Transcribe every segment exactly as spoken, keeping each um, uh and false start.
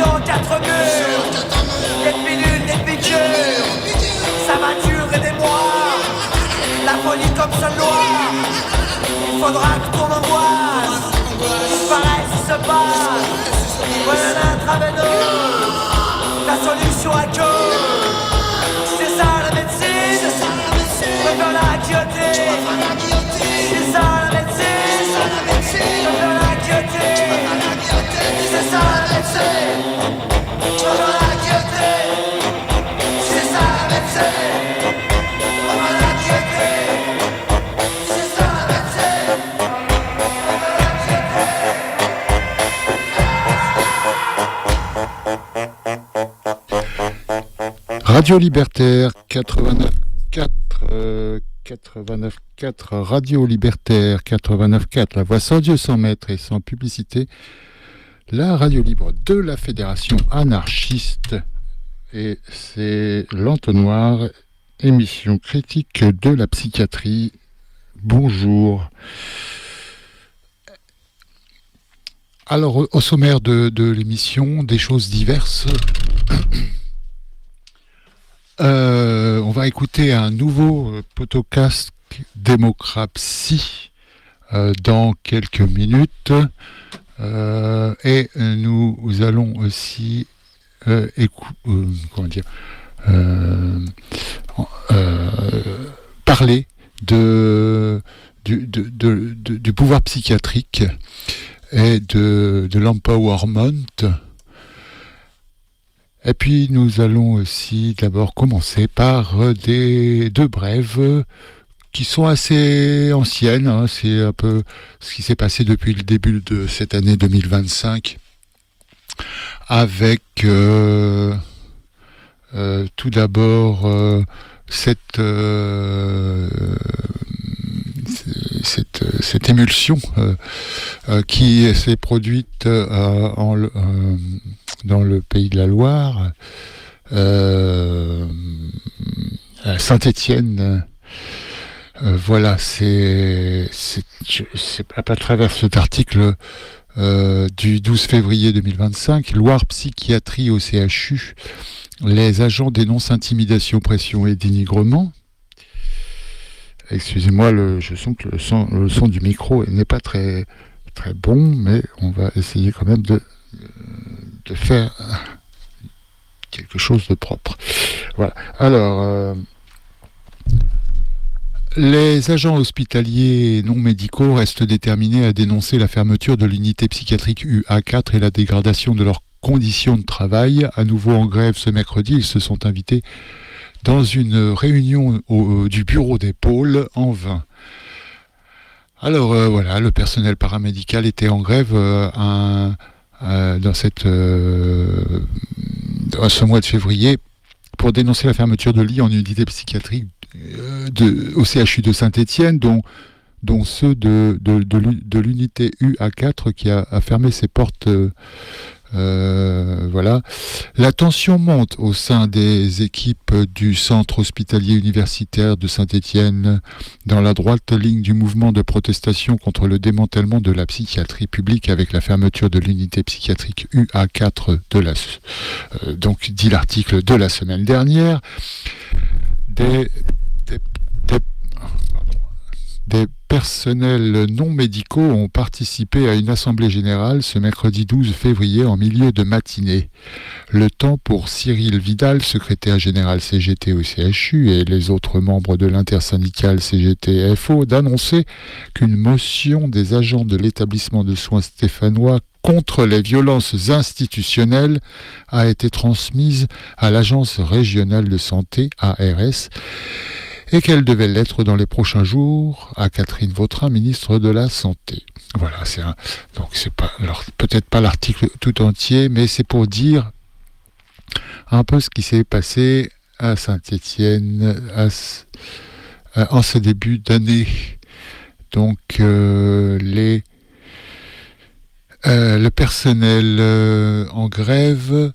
aux quatre murs, des pilules, des piqûres, ça va durer des mois. La folie comme seule loi, il faudra que ton angoisse paraisse se passe. Voilà l'intraveineuse, ta solution à cause. C'est ça la médecine, je veux la guillotine. C'est ça la médecine, je veux la guillotine. C'est ça la médecine, je veux la guillotine. C'est ça la médecine, je veux la guillotine. C'est ça la médecine, je veux la guillotine. Radio Libertaire quatre-vingt-neuf quatre, euh, quatre-vingt-neuf quatre, Radio Libertaire quatre-vingt-neuf quatre, la voix sans Dieu, sans maître et sans publicité, la radio libre de la Fédération anarchiste, et c'est l'entonnoir, émission critique de la psychiatrie. Bonjour. Alors, au au sommaire de, de l'émission, des choses diverses. Euh, on va écouter un nouveau euh, podcast Démocratie euh, dans quelques minutes, euh, et euh, nous allons aussi euh, écou- euh, comment dire, euh, euh, parler de, du, de, de, de, du pouvoir psychiatrique et de, de l'empowerment. Et puis nous allons aussi d'abord commencer par euh, des deux brèves euh, qui sont assez anciennes, hein. C'est un peu ce qui s'est passé depuis le début de cette année deux mille vingt-cinq, avec euh, euh, tout d'abord euh, cette, euh, cette, cette émulsion euh, euh, qui s'est produite euh, en, euh, dans le pays de la Loire, euh, à Saint-Étienne. Euh, voilà, c'est, c'est, c'est à travers cet article euh, du douze février deux mille vingt-cinq, Loire Psychiatrie au C H U, les agents dénoncent intimidation, pression et dénigrement. Excusez-moi, le, je sens que le son, le son du micro n'est pas très, très bon, mais on va essayer quand même de de faire quelque chose de propre. Voilà. Alors, euh, les agents hospitaliers non médicaux restent déterminés à dénoncer la fermeture de l'unité psychiatrique U A quatre et la dégradation de leurs conditions de travail. À nouveau en grève ce mercredi, ils se sont invités dans une réunion au, du bureau des pôles en vain. Alors euh, voilà, le personnel paramédical était en grève euh, un Euh, dans, cette, euh, dans ce mois de février pour dénoncer la fermeture de lits en unité psychiatrique euh, de, au C H U de Saint-Étienne, dont, dont ceux de, de, de, de l'unité U A quatre qui a, a fermé ses portes. Euh, euh, voilà. La tension monte au sein des équipes du centre hospitalier universitaire de Saint-Étienne, dans la droite ligne du mouvement de protestation contre le démantèlement de la psychiatrie publique avec la fermeture de l'unité psychiatrique U A quatre de la, euh, donc dit l'article de la semaine dernière. Des, des, des, des personnels non médicaux ont participé à une assemblée générale ce mercredi douze février en milieu de matinée. Le temps pour Cyril Vidal, secrétaire général C G T au C H U, et les autres membres de l'intersyndicale C G T F O d'annoncer qu'une motion des agents de l'établissement de soins stéphanois contre les violences institutionnelles a été transmise à l'Agence régionale de santé, A R S, et qu'elle devait l'être dans les prochains jours à Catherine Vautrin, ministre de la Santé. Voilà, c'est un, donc c'est pas, alors, peut-être pas l'article tout entier, mais c'est pour dire un peu ce qui s'est passé à Saint-Étienne à, à, en ce début d'année. Donc euh, les euh, le personnel euh, en grève,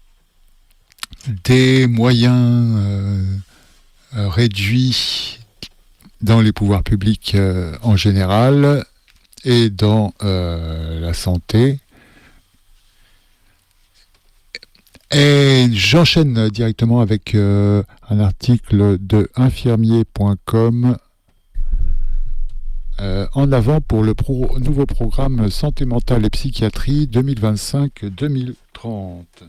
des moyens euh, euh, réduits dans les pouvoirs publics euh, en général et dans euh, la santé. Et j'enchaîne directement avec euh, un article de infirmier point com euh, en avant pour le pro- nouveau programme Santé mentale et psychiatrie deux mille vingt-cinq deux mille trente.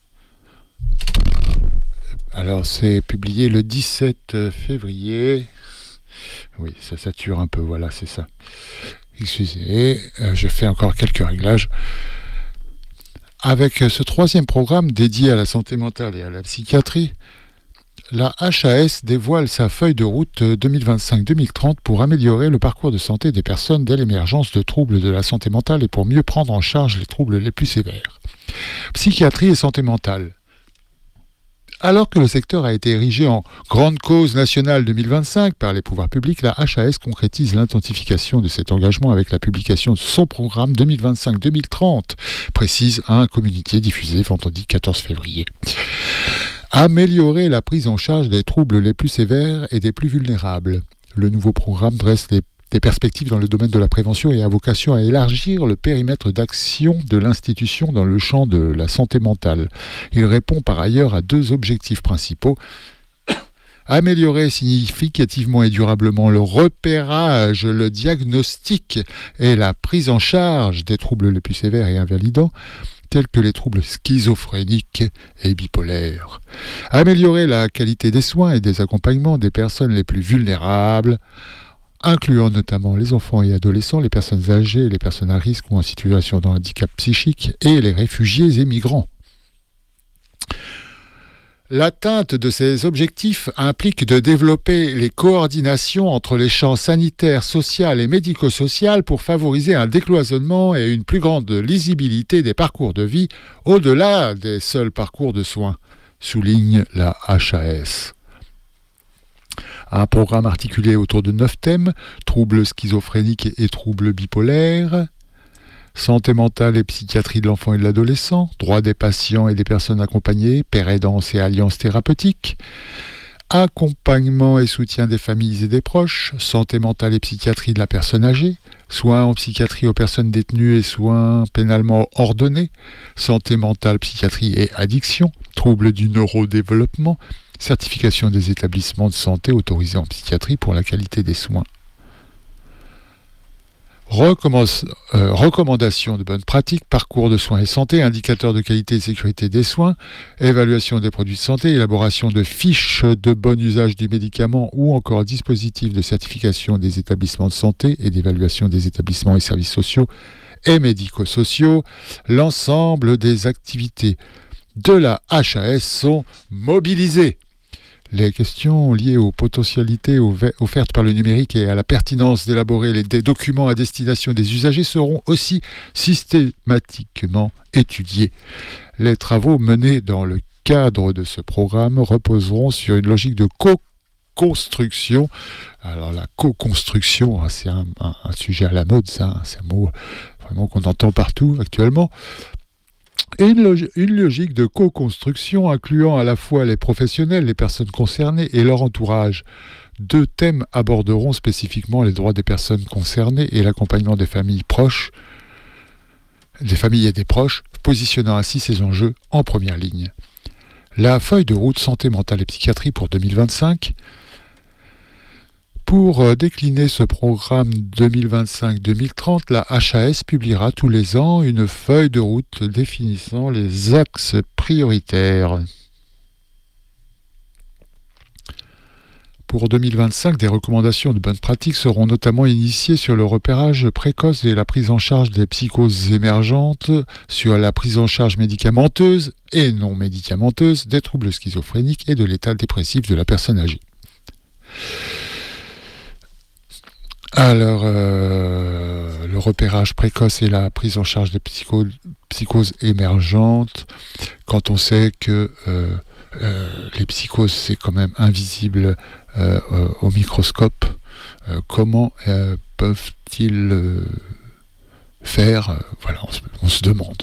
Alors c'est publié le dix-sept février. Oui, ça sature un peu, voilà, c'est ça. Excusez, euh, je fais encore quelques réglages. Avec ce troisième programme dédié à la santé mentale et à la psychiatrie, la H A S dévoile sa feuille de route deux mille vingt-cinq deux mille trente pour améliorer le parcours de santé des personnes dès l'émergence de troubles de la santé mentale et pour mieux prendre en charge les troubles les plus sévères. Psychiatrie et santé mentale. Alors que le secteur a été érigé en grande cause nationale deux mille vingt-cinq par les pouvoirs publics, la H A S concrétise l'intensification de cet engagement avec la publication de son programme deux mille vingt-cinq deux mille trente, précise un communiqué diffusé vendredi quatorze février. Améliorer la prise en charge des troubles les plus sévères et des plus vulnérables. Le nouveau programme dresse les des perspectives dans le domaine de la prévention et a vocation à élargir le périmètre d'action de l'institution dans le champ de la santé mentale. Il répond par ailleurs à deux objectifs principaux. Améliorer significativement et durablement le repérage, le diagnostic et la prise en charge des troubles les plus sévères et invalidants, tels que les troubles schizophréniques et bipolaires. Améliorer la qualité des soins et des accompagnements des personnes les plus vulnérables, incluant notamment les enfants et adolescents, les personnes âgées, les personnes à risque ou en situation de handicap psychique et les réfugiés et migrants. L'atteinte de ces objectifs implique de développer les coordinations entre les champs sanitaires, social et médico-social pour favoriser un décloisonnement et une plus grande lisibilité des parcours de vie au-delà des seuls parcours de soins, souligne la H A S. Un programme articulé autour de neuf thèmes, troubles schizophréniques et troubles bipolaires, santé mentale et psychiatrie de l'enfant et de l'adolescent, droits des patients et des personnes accompagnées, père aidance et alliances thérapeutiques, accompagnement et soutien des familles et des proches, santé mentale et psychiatrie de la personne âgée, soins en psychiatrie aux personnes détenues et soins pénalement ordonnés, santé mentale, psychiatrie et addiction, troubles du neurodéveloppement, certification des établissements de santé autorisés en psychiatrie pour la qualité des soins. Recommence, euh, recommandations de bonnes pratiques, parcours de soins et santé, indicateurs de qualité et sécurité des soins, évaluation des produits de santé, élaboration de fiches de bon usage du médicament ou encore dispositifs de certification des établissements de santé et d'évaluation des établissements et services sociaux et médico-sociaux. L'ensemble des activités de la H A S sont mobilisées. Les questions liées aux potentialités offertes par le numérique et à la pertinence d'élaborer les, des documents à destination des usagers seront aussi systématiquement étudiées. Les travaux menés dans le cadre de ce programme reposeront sur une logique de co-construction. Alors la co-construction, c'est un, un, un sujet à la mode, ça, c'est un mot vraiment qu'on entend partout actuellement. Et une, log- une logique de co-construction incluant à la fois les professionnels, les personnes concernées et leur entourage. Deux thèmes aborderont spécifiquement les droits des personnes concernées et l'accompagnement des familles proches, des familles et des proches, positionnant ainsi ces enjeux en première ligne. La feuille de route santé mentale et psychiatrie pour deux mille vingt-cinq. Pour décliner ce programme deux mille vingt-cinq deux mille trente, la H A S publiera tous les ans une feuille de route définissant les axes prioritaires. Pour deux mille vingt-cinq, des recommandations de bonnes pratiques seront notamment initiées sur le repérage précoce et la prise en charge des psychoses émergentes, sur la prise en charge médicamenteuse et non médicamenteuse des troubles schizophréniques et de l'état dépressif de la personne âgée. Alors, euh, le repérage précoce et la prise en charge des psycho- psychoses émergentes, quand on sait que euh, euh, les psychoses, c'est quand même invisible euh, euh, au microscope, euh, comment euh, peuvent-ils euh, faire euh, Voilà, on se, on se demande.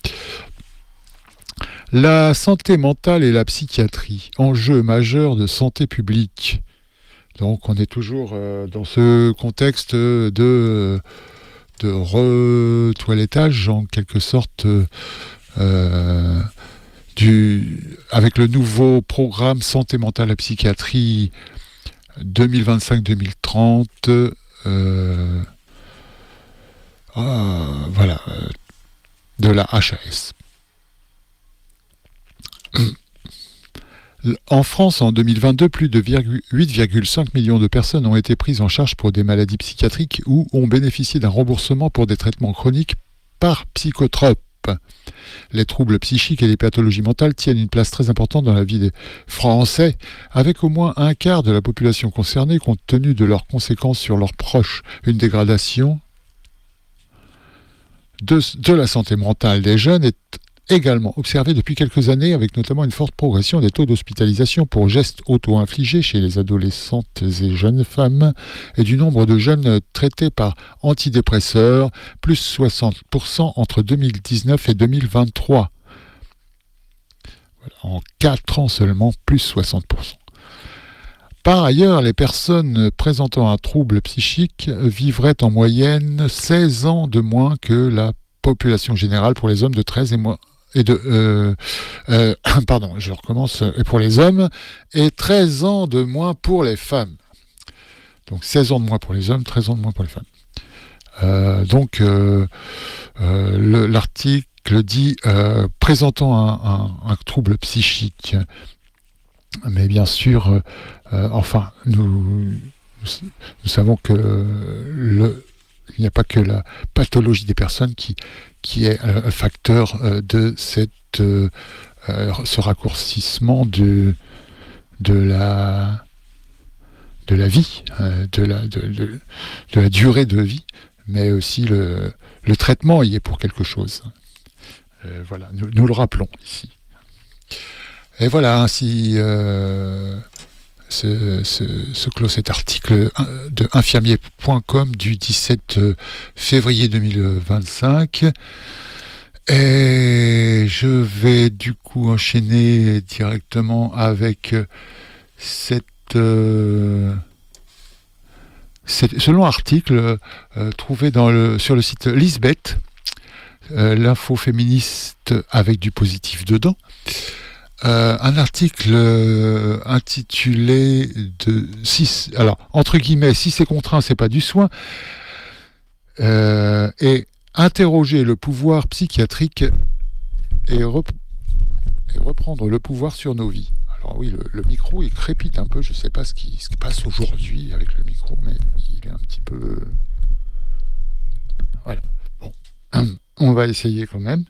La santé mentale et la psychiatrie, enjeu majeur de santé publique. Donc on est toujours euh, dans ce contexte de, de retoilettage, en quelque sorte, euh, du, avec le nouveau programme Santé mentale et psychiatrie deux mille vingt-cinq deux mille trente, euh, euh, voilà, euh, de la H A S. En France, en deux mille vingt-deux, plus de huit virgule cinq millions de personnes ont été prises en charge pour des maladies psychiatriques ou ont bénéficié d'un remboursement pour des traitements chroniques par psychotrope. Les troubles psychiques et les pathologies mentales tiennent une place très importante dans la vie des Français, avec au moins un quart de la population concernée compte tenu de leurs conséquences sur leurs proches. Une dégradation de, de la santé mentale des jeunes est également observée depuis quelques années, avec notamment une forte progression des taux d'hospitalisation pour gestes auto-infligés chez les adolescentes et jeunes femmes et du nombre de jeunes traités par antidépresseurs, plus soixante pour cent entre deux mille dix-neuf et deux mille vingt-trois. Voilà, en quatre ans seulement, plus soixante pour cent. Par ailleurs, les personnes présentant un trouble psychique vivraient en moyenne seize ans de moins que la population générale pour les hommes de treize et moins. Et de, euh, euh, pardon, je recommence, pour les hommes, et treize ans de moins pour les femmes. Donc seize ans de moins pour les hommes, treize ans de moins pour les femmes. Euh, donc euh, euh, le, l'article dit euh, présentant un, un, un trouble psychique, mais bien sûr, euh, enfin, nous, nous savons que le il n'y a pas que la pathologie des personnes qui, qui est un facteur euh, de cette, euh, euh, ce raccourcissement de, de, la, de la vie, euh, de, la, de, de, de la durée de vie, mais aussi le, le traitement y est pour quelque chose. Euh, voilà, nous, nous le rappelons ici. Et voilà, ainsi euh, se, se, se clôt cet article de infirmier point com du dix-sept février deux mille vingt-cinq. Et je vais du coup enchaîner directement avec cette, euh, cette ce long article euh, trouvé dans le, sur le site Lisbeth, euh, l'info féministe avec du positif dedans. Euh, un article euh, intitulé de si, alors entre guillemets si c'est contraint c'est pas du soin, euh, et interroger le pouvoir psychiatrique et, rep- et reprendre le pouvoir sur nos vies. Alors oui, le, le micro il crépite un peu, je sais pas ce qui se passe aujourd'hui avec le micro, mais il est un petit peu voilà. Bon, on va essayer quand même.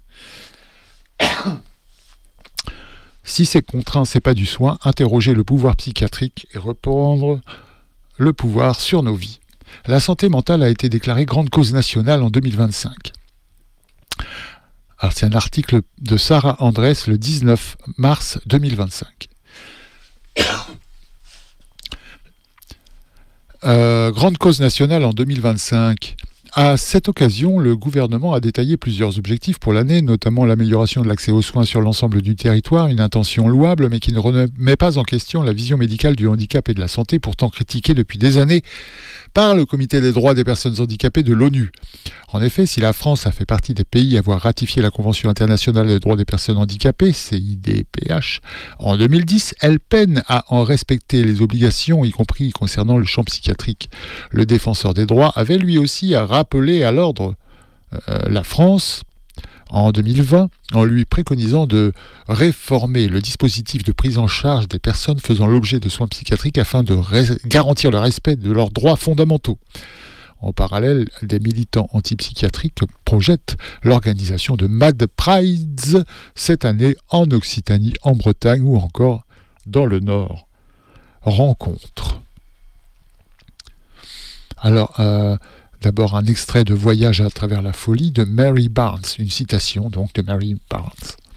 Si c'est contraint, c'est pas du soin, interroger le pouvoir psychiatrique et reprendre le pouvoir sur nos vies. La santé mentale a été déclarée grande cause nationale en deux mille vingt-cinq. Alors c'est un article de Sarah Andrés le dix-neuf mars deux mille vingt-cinq. Euh, grande cause nationale en deux mille vingt-cinq. À cette occasion, le gouvernement a détaillé plusieurs objectifs pour l'année, notamment l'amélioration de l'accès aux soins sur l'ensemble du territoire, une intention louable, mais qui ne remet pas en question la vision médicale du handicap et de la santé, pourtant critiquée depuis des années par le Comité des droits des personnes handicapées de l'ONU. En effet, si la France a fait partie des pays à avoir ratifié la Convention internationale des droits des personnes handicapées, C I D P H, en deux mille dix, elle peine à en respecter les obligations, y compris concernant le champ psychiatrique. Le défenseur des droits avait lui aussi à rappeler à l'ordre euh, la France en deux mille vingt, en lui préconisant de réformer le dispositif de prise en charge des personnes faisant l'objet de soins psychiatriques afin de ré- garantir le respect de leurs droits fondamentaux. En parallèle, des militants antipsychiatriques projettent l'organisation de Mad Prides cette année en Occitanie, en Bretagne ou encore dans le Nord. Rencontre. Alors, euh, d'abord un extrait de Voyage à travers la folie de Mary Barnes, une citation donc de Mary Barnes.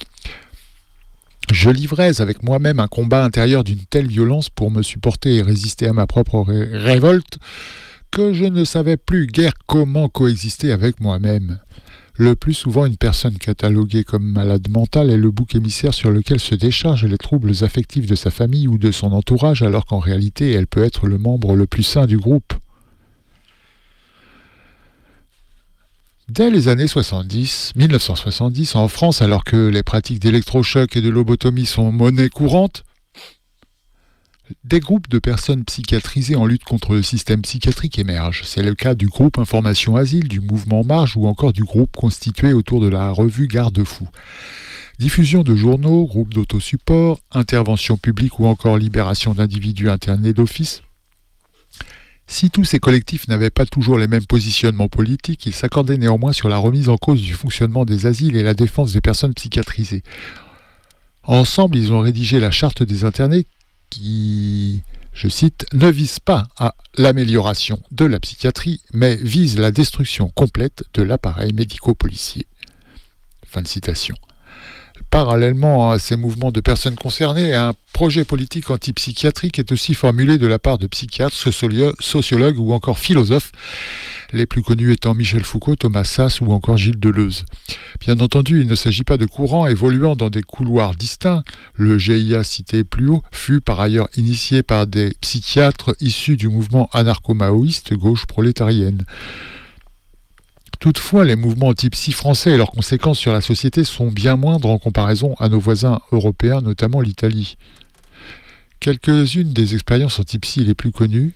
Je livrais avec moi-même un combat intérieur d'une telle violence pour me supporter et résister à ma propre ré- révolte que je ne savais plus guère comment coexister avec moi-même. Le plus souvent, une personne cataloguée comme malade mentale est le bouc émissaire sur lequel se déchargent les troubles affectifs de sa famille ou de son entourage, alors qu'en réalité, elle peut être le membre le plus sain du groupe. Dès les années soixante-dix, mille neuf cent soixante-dix, en France, alors que les pratiques d'électrochoc et de lobotomie sont monnaie courante, des groupes de personnes psychiatrisées en lutte contre le système psychiatrique émergent. C'est le cas du groupe Information Asile, du mouvement Marge ou encore du groupe constitué autour de la revue Garde-Fou. Diffusion de journaux, groupes d'autosupport, intervention publique ou encore libération d'individus internés d'office. Si tous ces collectifs n'avaient pas toujours les mêmes positionnements politiques, ils s'accordaient néanmoins sur la remise en cause du fonctionnement des asiles et la défense des personnes psychiatrisées. Ensemble, ils ont rédigé la charte des internés qui, je cite, ne vise pas à l'amélioration de la psychiatrie, mais vise la destruction complète de l'appareil médico-policier. Fin de citation. Parallèlement à ces mouvements de personnes concernées, un projet politique antipsychiatrique est aussi formulé de la part de psychiatres, sociologues ou encore philosophes, les plus connus étant Michel Foucault, Thomas Szasz ou encore Gilles Deleuze. Bien entendu, il ne s'agit pas de courants évoluant dans des couloirs distincts. Le G I A cité plus haut fut par ailleurs initié par des psychiatres issus du mouvement anarcho-maoïste gauche prolétarienne. Toutefois, les mouvements anti-psy français et leurs conséquences sur la société sont bien moindres en comparaison à nos voisins européens, notamment l'Italie. Quelques-unes des expériences anti-psy les plus connues.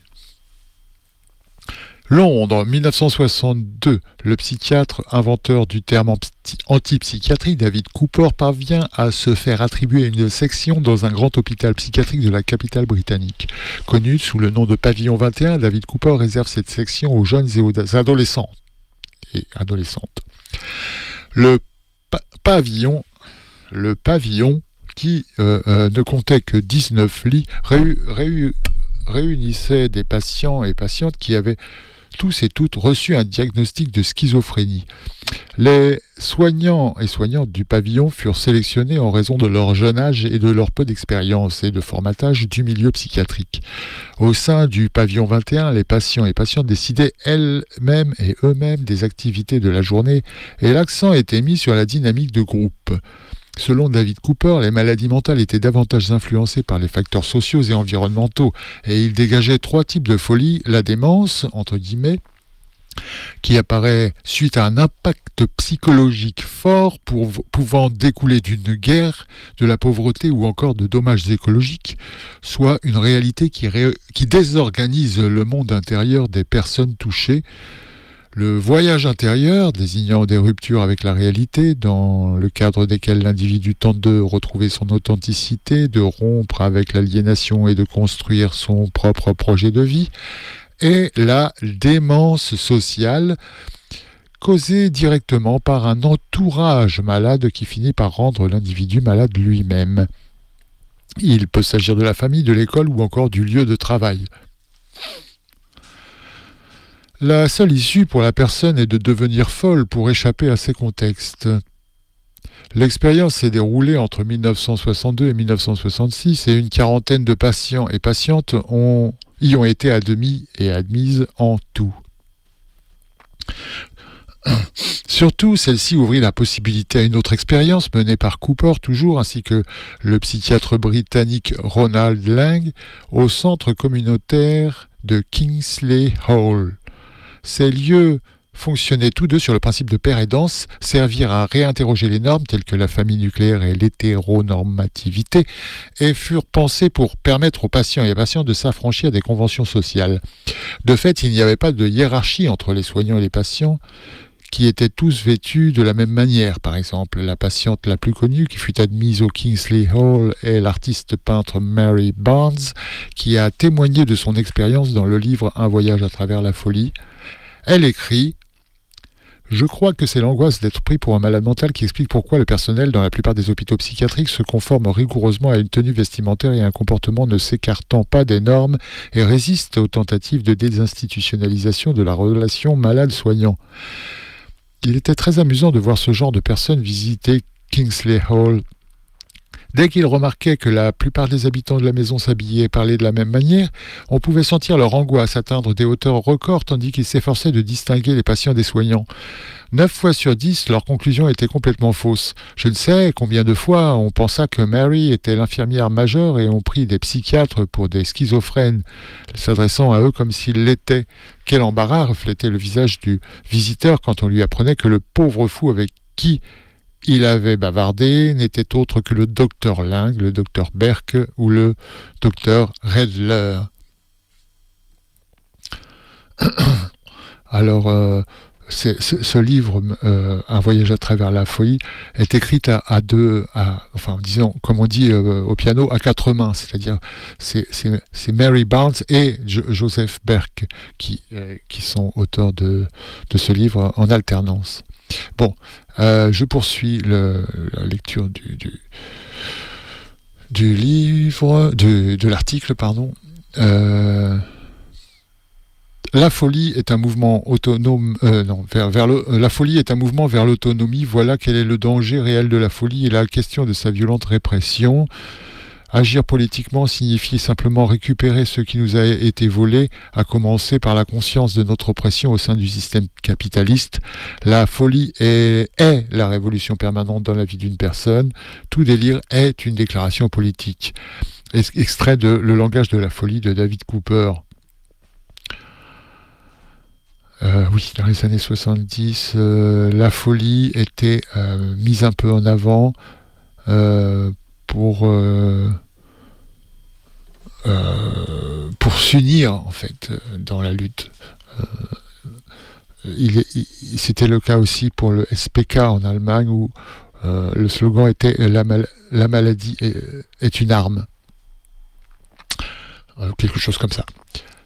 Londres, en mille neuf cent soixante-deux, le psychiatre inventeur du terme antipsychiatrie, David Cooper, parvient à se faire attribuer une section dans un grand hôpital psychiatrique de la capitale britannique. Connu sous le nom de Pavillon vingt et un, David Cooper réserve cette section aux jeunes et aux adolescents. Et adolescentes. Le pa- pavillon, le pavillon qui euh, euh, ne comptait que dix-neuf lits, réu- réu- réunissait des patients et patientes qui avaient tous et toutes reçu un diagnostic de schizophrénie. Les soignants et soignantes du pavillon furent sélectionnés en raison de leur jeune âge et de leur peu d'expérience et de formatage du milieu psychiatrique. Au sein du pavillon vingt et un, les patients et patientes décidaient elles-mêmes et eux-mêmes des activités de la journée et l'accent était mis sur la dynamique de groupe. Selon David Cooper, les maladies mentales étaient davantage influencées par les facteurs sociaux et environnementaux et il dégageait trois types de folie, la démence, entre guillemets, qui apparaît suite à un impact psychologique fort pour, pouvant découler d'une guerre, de la pauvreté ou encore de dommages écologiques, soit une réalité qui, ré, qui désorganise le monde intérieur des personnes touchées. Le voyage intérieur, désignant des ruptures avec la réalité, dans le cadre desquelles l'individu tente de retrouver son authenticité, de rompre avec l'aliénation et de construire son propre projet de vie, et la démence sociale, causée directement par un entourage malade qui finit par rendre l'individu malade lui-même. Il peut s'agir de la famille, de l'école ou encore du lieu de travail. La seule issue pour la personne est de devenir folle pour échapper à ces contextes. L'expérience s'est déroulée entre mille neuf cent soixante-deux et mille neuf cent soixante-six et une quarantaine de patients et patientes ont, y ont été admis et admises en tout. Surtout, celle-ci ouvrit la possibilité à une autre expérience menée par Cooper toujours, ainsi que le psychiatre britannique Ronald Lang, au centre communautaire de Kingsley Hall. Ces lieux fonctionnaient tous deux sur le principe de paire et danse, servirent à réinterroger les normes telles que la famille nucléaire et l'hétéronormativité, et furent pensés pour permettre aux patients et aux patientes de s'affranchir des conventions sociales. De fait, il n'y avait pas de hiérarchie entre les soignants et les patients, qui étaient tous vêtus de la même manière. Par exemple, la patiente la plus connue qui fut admise au Kingsley Hall est l'artiste peintre Mary Barnes, qui a témoigné de son expérience dans le livre Un voyage à travers la folie. Elle écrit « Je crois que c'est l'angoisse d'être pris pour un malade mental qui explique pourquoi le personnel dans la plupart des hôpitaux psychiatriques se conforme rigoureusement à une tenue vestimentaire et à un comportement ne s'écartant pas des normes et résiste aux tentatives de désinstitutionnalisation de la relation malade-soignant. Il était très amusant de voir ce genre de personnes visiter Kingsley Hall. Dès qu'il remarquait que la plupart des habitants de la maison s'habillaient et parlaient de la même manière, on pouvait sentir leur angoisse atteindre des hauteurs records tandis qu'ils s'efforçaient de distinguer les patients des soignants. Neuf fois sur dix, leur conclusion était complètement fausse. Je ne sais combien de fois on pensa que Mary était l'infirmière majeure et on prit des psychiatres pour des schizophrènes, s'adressant à eux comme s'ils l'étaient. Quel embarras reflétait le visage du visiteur quand on lui apprenait que le pauvre fou avec qui il avait bavardé n'était autre que le docteur Ling, le docteur Berk ou le docteur Redler. Alors, euh, c'est, c'est, ce livre, euh, Un voyage à travers la folie, est écrit à, à deux, à, enfin, disons, comme on dit euh, au piano, à quatre mains. C'est-à-dire, c'est, c'est, c'est Mary Barnes et jo- Joseph Berk qui, euh, qui sont auteurs de, de ce livre en alternance. Bon, euh, je poursuis le, la lecture du, du, du livre, du, de l'article, pardon. Euh, la folie est un mouvement autonome, euh, non, vers, vers le, la folie est un mouvement vers l'autonomie. Voilà quel est le danger réel de la folie et la question de sa violente répression. Agir politiquement signifie simplement récupérer ce qui nous a été volé, à commencer par la conscience de notre oppression au sein du système capitaliste. La folie est, est la révolution permanente dans la vie d'une personne. Tout délire est une déclaration politique. Extrait de Le langage de la folie de David Cooper. Euh, oui, dans les années soixante-dix, euh, la folie était euh, mise un peu en avant euh, pour... Euh, Euh, pour s'unir en fait euh, dans la lutte. Euh, il est, il, c'était le cas aussi pour le S P K en Allemagne où euh, le slogan était la, mal- la maladie est, est une arme. Euh, quelque chose comme ça.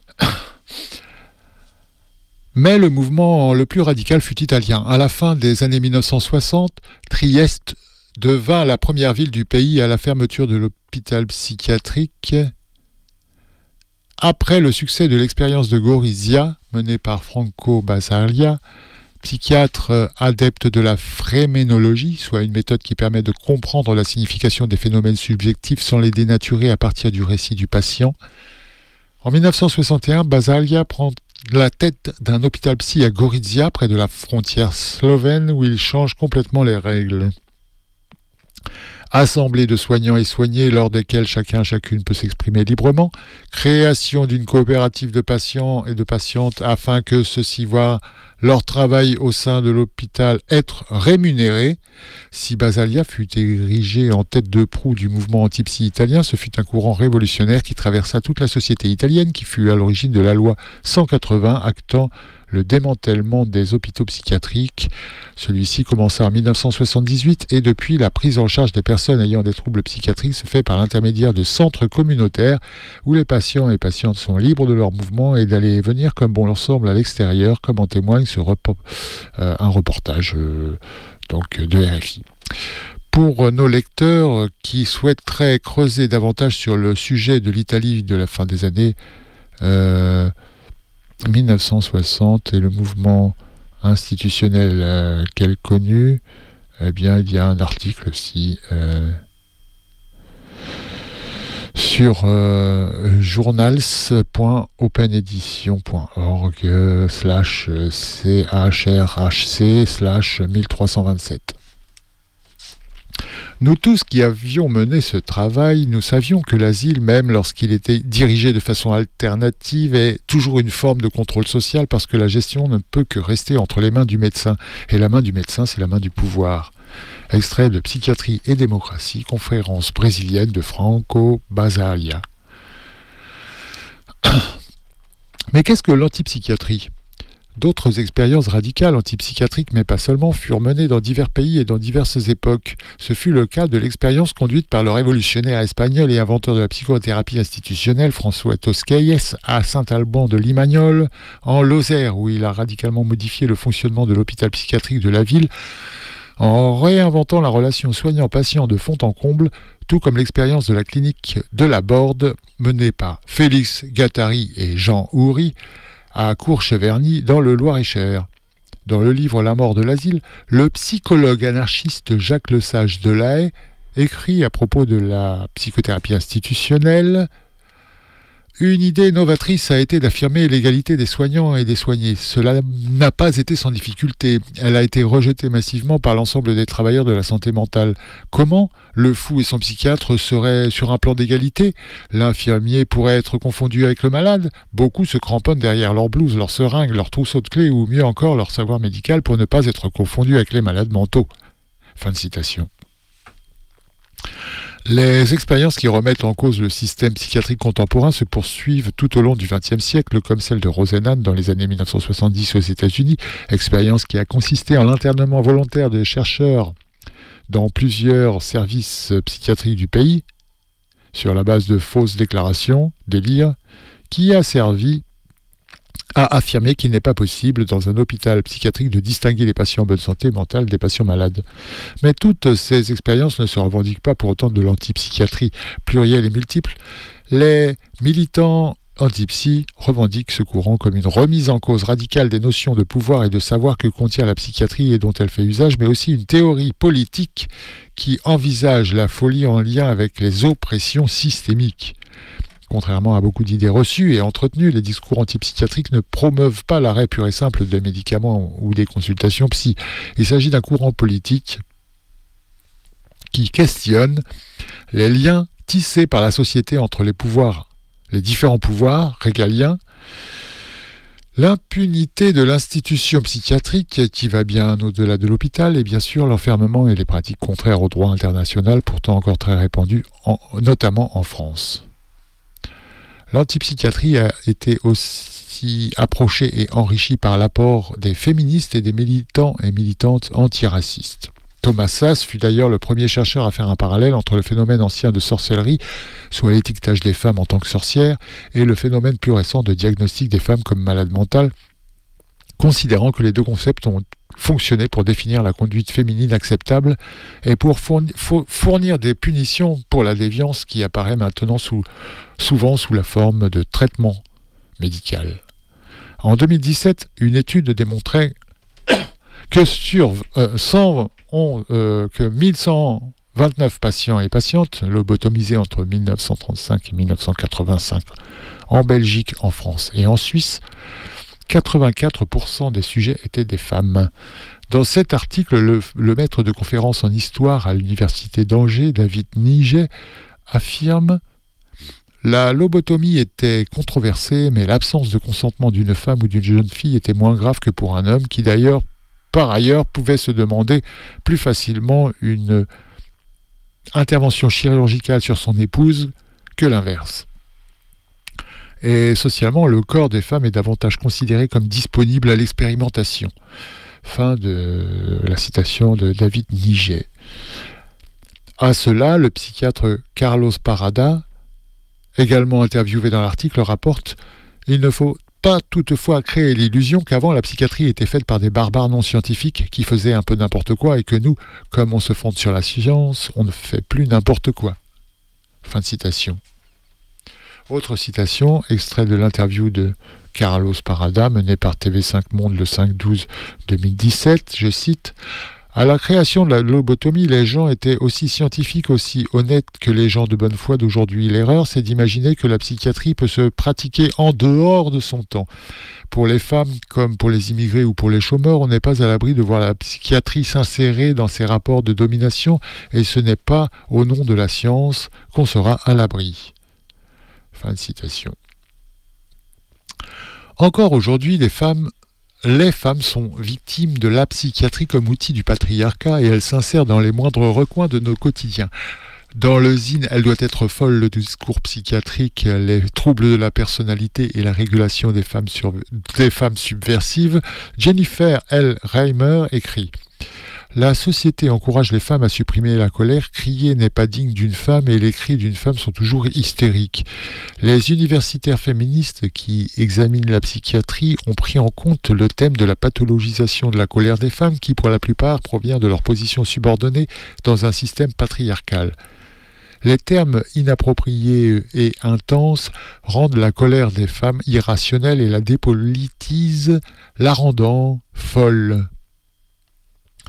Mais le mouvement le plus radical fut italien. À la fin des années mille neuf cent soixante, Trieste devint la première ville du pays à la fermeture de l'hôpital psychiatrique. Après le succès de l'expérience de Gorizia, menée par Franco Basaglia, psychiatre adepte de la phréménologie, soit une méthode qui permet de comprendre la signification des phénomènes subjectifs sans les dénaturer à partir du récit du patient, en mille neuf cent soixante et un, Basaglia prend la tête d'un hôpital psy à Gorizia, près de la frontière slovène, où il change complètement les règles. Assemblée de soignants et soignés lors desquels chacun chacune peut s'exprimer librement, création d'une coopérative de patients et de patientes afin que ceux-ci voient leur travail au sein de l'hôpital être rémunéré. Si Basaglia fut érigé en tête de proue du mouvement anti-psy italien, ce fut un courant révolutionnaire qui traversa toute la société italienne, qui fut à l'origine de la loi cent quatre-vingts actant le démantèlement des hôpitaux psychiatriques. Celui-ci commença en mille neuf cent soixante-dix-huit et depuis, la prise en charge des personnes ayant des troubles psychiatriques se fait par l'intermédiaire de centres communautaires où les patients et patientes sont libres de leurs mouvements et d'aller et venir comme bon leur semble à l'extérieur, comme en témoigne ce repo- euh, un reportage euh, donc, de R F I. Pour nos lecteurs qui souhaiteraient creuser davantage sur le sujet de l'Italie de la fin des années euh, mille neuf cent soixante et le mouvement institutionnel euh, qu'elle connut, eh bien, il y a un article aussi euh, sur euh, journals point open edition point org euh, slash chrhc slash mille trois cent vingt-sept. Nous tous qui avions mené ce travail, nous savions que l'asile, même lorsqu'il était dirigé de façon alternative, est toujours une forme de contrôle social parce que la gestion ne peut que rester entre les mains du médecin. Et la main du médecin, c'est la main du pouvoir. Extrait de Psychiatrie et démocratie, conférence brésilienne de Franco Basaglia. Mais qu'est-ce que l'antipsychiatrie ? D'autres expériences radicales antipsychiatriques, mais pas seulement, furent menées dans divers pays et dans diverses époques. Ce fut le cas de l'expérience conduite par le révolutionnaire espagnol et inventeur de la psychothérapie institutionnelle François Tosquelles à Saint-Alban de Limagnol, en Lozère, où il a radicalement modifié le fonctionnement de l'hôpital psychiatrique de la ville, en réinventant la relation soignant-patient de fond en comble, tout comme l'expérience de la clinique de la Borde, menée par Félix Gattari et Jean Houry, à Courcheverny, dans le Loir-et-Cher. Dans le livre La mort de l'asile, le psychologue anarchiste Jacques Lesage Delahaye écrit à propos de la psychothérapie institutionnelle: une idée novatrice a été d'affirmer l'égalité des soignants et des soignés. Cela n'a pas été sans difficulté. Elle a été rejetée massivement par l'ensemble des travailleurs de la santé mentale. Comment ? Le fou et son psychiatre seraient sur un plan d'égalité ? L'infirmier pourrait être confondu avec le malade ? Beaucoup se cramponnent derrière leur blouse, leur seringue, leur trousseau de clés ou mieux encore leur savoir médical pour ne pas être confondus avec les malades mentaux. Fin de citation. Les expériences qui remettent en cause le système psychiatrique contemporain se poursuivent tout au long du vingtième siècle, comme celle de Rosenhan dans les années mille neuf cent soixante-dix aux États-Unis, expérience qui a consisté en l'internement volontaire des chercheurs dans plusieurs services psychiatriques du pays, sur la base de fausses déclarations, délires, qui a servi à affirmer qu'il n'est pas possible dans un hôpital psychiatrique de distinguer les patients en bonne santé mentale des patients malades. Mais toutes ces expériences ne se revendiquent pas pour autant de l'antipsychiatrie plurielle et multiple. Les militants antipsy revendiquent ce courant comme une remise en cause radicale des notions de pouvoir et de savoir que contient la psychiatrie et dont elle fait usage, mais aussi une théorie politique qui envisage la folie en lien avec les oppressions systémiques. Contrairement à beaucoup d'idées reçues et entretenues, les discours antipsychiatriques ne promeuvent pas l'arrêt pur et simple des médicaments ou des consultations psy. Il s'agit d'un courant politique qui questionne les liens tissés par la société entre les pouvoirs, les différents pouvoirs régaliens, l'impunité de l'institution psychiatrique qui va bien au-delà de l'hôpital et bien sûr l'enfermement et les pratiques contraires au droit international pourtant encore très répandues, en, notamment en France. L'antipsychiatrie a été aussi approchée et enrichie par l'apport des féministes et des militants et militantes antiracistes. Thomas Szasz fut d'ailleurs le premier chercheur à faire un parallèle entre le phénomène ancien de sorcellerie, soit l'étiquetage des femmes en tant que sorcières, et le phénomène plus récent de diagnostic des femmes comme malades mentales, considérant que les deux concepts ont fonctionné pour définir la conduite féminine acceptable et pour fournir des punitions pour la déviance qui apparaît maintenant sous, souvent sous la forme de traitement médical. En deux mille dix-sept, une étude démontrait que sur euh, cent, on, euh, que mille cent vingt-neuf patients et patientes lobotomisés entre mille neuf cent trente-cinq et mille neuf cent quatre-vingt-cinq en Belgique, en France et en Suisse, quatre-vingt-quatre pour cent des sujets étaient des femmes. Dans cet article, le, le maître de conférence en histoire à l'université d'Angers, David Niget, affirme: la lobotomie était controversée, mais l'absence de consentement d'une femme ou d'une jeune fille était moins grave que pour un homme qui d'ailleurs, par ailleurs, pouvait se demander plus facilement une intervention chirurgicale sur son épouse que l'inverse. Et socialement, le corps des femmes est davantage considéré comme disponible à l'expérimentation. Fin de la citation de David Niget. À cela, le psychiatre Carlos Parada, également interviewé dans l'article, rapporte « Il ne faut pas toutefois créer l'illusion qu'avant la psychiatrie était faite par des barbares non scientifiques qui faisaient un peu n'importe quoi et que nous, comme on se fonde sur la science, on ne fait plus n'importe quoi. » Fin de citation. Autre citation, extrait de l'interview de Carlos Parada, menée par T V cinq Monde le cinq douze deux mille dix-sept, je cite: « À la création de la lobotomie, les gens étaient aussi scientifiques, aussi honnêtes que les gens de bonne foi d'aujourd'hui. L'erreur, c'est d'imaginer que la psychiatrie peut se pratiquer en dehors de son temps. Pour les femmes, comme pour les immigrés ou pour les chômeurs, on n'est pas à l'abri de voir la psychiatrie s'insérer dans ces rapports de domination, et ce n'est pas au nom de la science qu'on sera à l'abri. » Fin de citation. Encore aujourd'hui, les femmes, les femmes sont victimes de la psychiatrie comme outil du patriarcat et elle s'insère dans les moindres recoins de nos quotidiens. Dans le zine, elle doit être folle, le discours psychiatrique, les troubles de la personnalité et la régulation des femmes, sur, des femmes subversives, Jennifer L. Reimer écrit: la société encourage les femmes à supprimer la colère. Crier n'est pas digne d'une femme et les cris d'une femme sont toujours hystériques. Les universitaires féministes qui examinent la psychiatrie ont pris en compte le thème de la pathologisation de la colère des femmes qui, pour la plupart, provient de leur position subordonnée dans un système patriarcal. Les termes inappropriés et intenses rendent la colère des femmes irrationnelle et la dépolitisent, la rendant folle.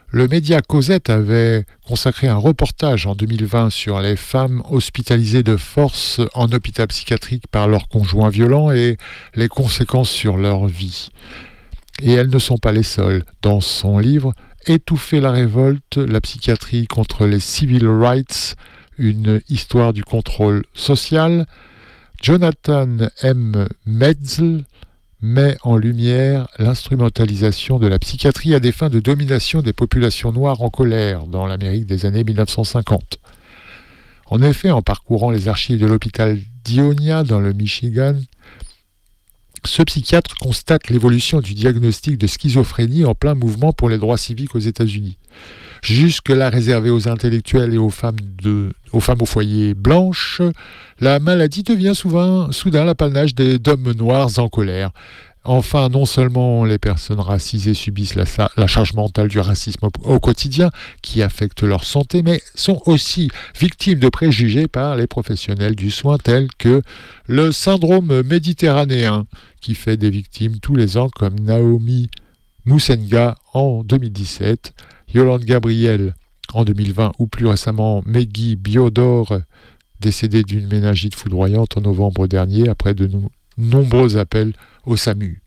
Le média Cosette avait consacré un reportage en deux mille vingt sur les femmes hospitalisées de force en hôpital psychiatrique par leurs conjoints violents et les conséquences sur leur vie. Et elles ne sont pas les seules. Dans son livre « Étouffer la révolte, la psychiatrie contre les civil rights, une histoire du contrôle social », Jonathan M. Metzl met en lumière l'instrumentalisation de la psychiatrie à des fins de domination des populations noires en colère dans l'Amérique des années mille neuf cent cinquante. En effet, en parcourant les archives de l'hôpital d'Ionia dans le Michigan, ce psychiatre constate l'évolution du diagnostic de schizophrénie en plein mouvement pour les droits civiques aux États-Unis. Jusque-là réservée aux intellectuels et aux femmes, de, aux femmes au foyer blanches, la maladie devient souvent, soudain l'apanage des- d'hommes noirs en colère. Enfin, non seulement les personnes racisées subissent la, la charge mentale du racisme au, au quotidien, qui affecte leur santé, mais sont aussi victimes de préjugés par les professionnels du soin, tels que le syndrome méditerranéen, qui fait des victimes tous les ans, comme Naomi Moussenga en deux mille dix-sept, Yolande Gabriel en deux mille vingt, ou plus récemment Meggy Biodor, décédée d'une méningite foudroyante en novembre dernier après de no- nombreux appels au SAMU.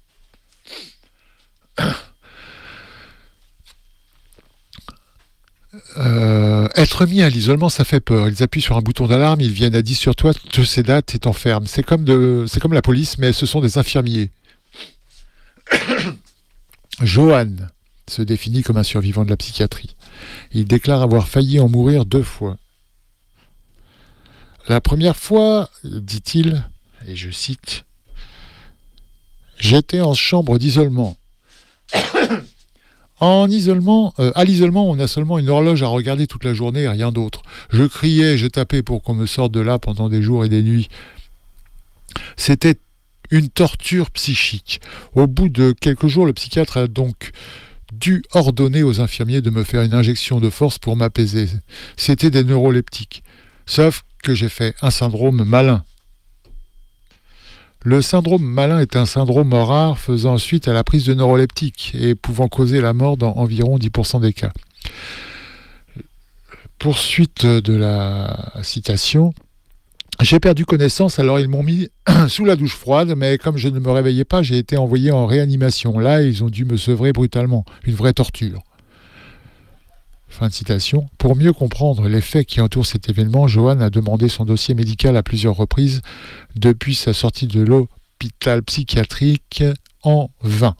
Euh, être mis à l'isolement, ça fait peur. Ils appuient sur un bouton d'alarme, ils viennent à dix sur toi, te sédatent et t'enferment. C'est comme, de, c'est comme la police, mais ce sont des infirmiers. Johan se définit comme un survivant de la psychiatrie. Il déclare avoir failli en mourir deux fois. La première fois, dit-il, et je cite, « J'étais en chambre d'isolement. En isolement, euh, à l'isolement, on a seulement une horloge à regarder toute la journée et rien d'autre. Je criais, je tapais pour qu'on me sorte de là pendant des jours et des nuits. C'était une torture psychique. Au bout de quelques jours, le psychiatre a donc dû ordonner aux infirmiers de me faire une injection de force pour m'apaiser. C'était des neuroleptiques. Sauf que j'ai fait un syndrome malin. Le syndrome malin est un syndrome rare faisant suite à la prise de neuroleptiques et pouvant causer la mort dans environ dix pour cent des cas. Poursuite de la citation. J'ai perdu connaissance, alors ils m'ont mis sous la douche froide, mais comme je ne me réveillais pas, j'ai été envoyé en réanimation. Là, ils ont dû me sevrer brutalement. Une vraie torture. Fin de citation. Pour mieux comprendre les faits qui entourent cet événement, Johan a demandé son dossier médical à plusieurs reprises depuis sa sortie de l'hôpital psychiatrique en vain.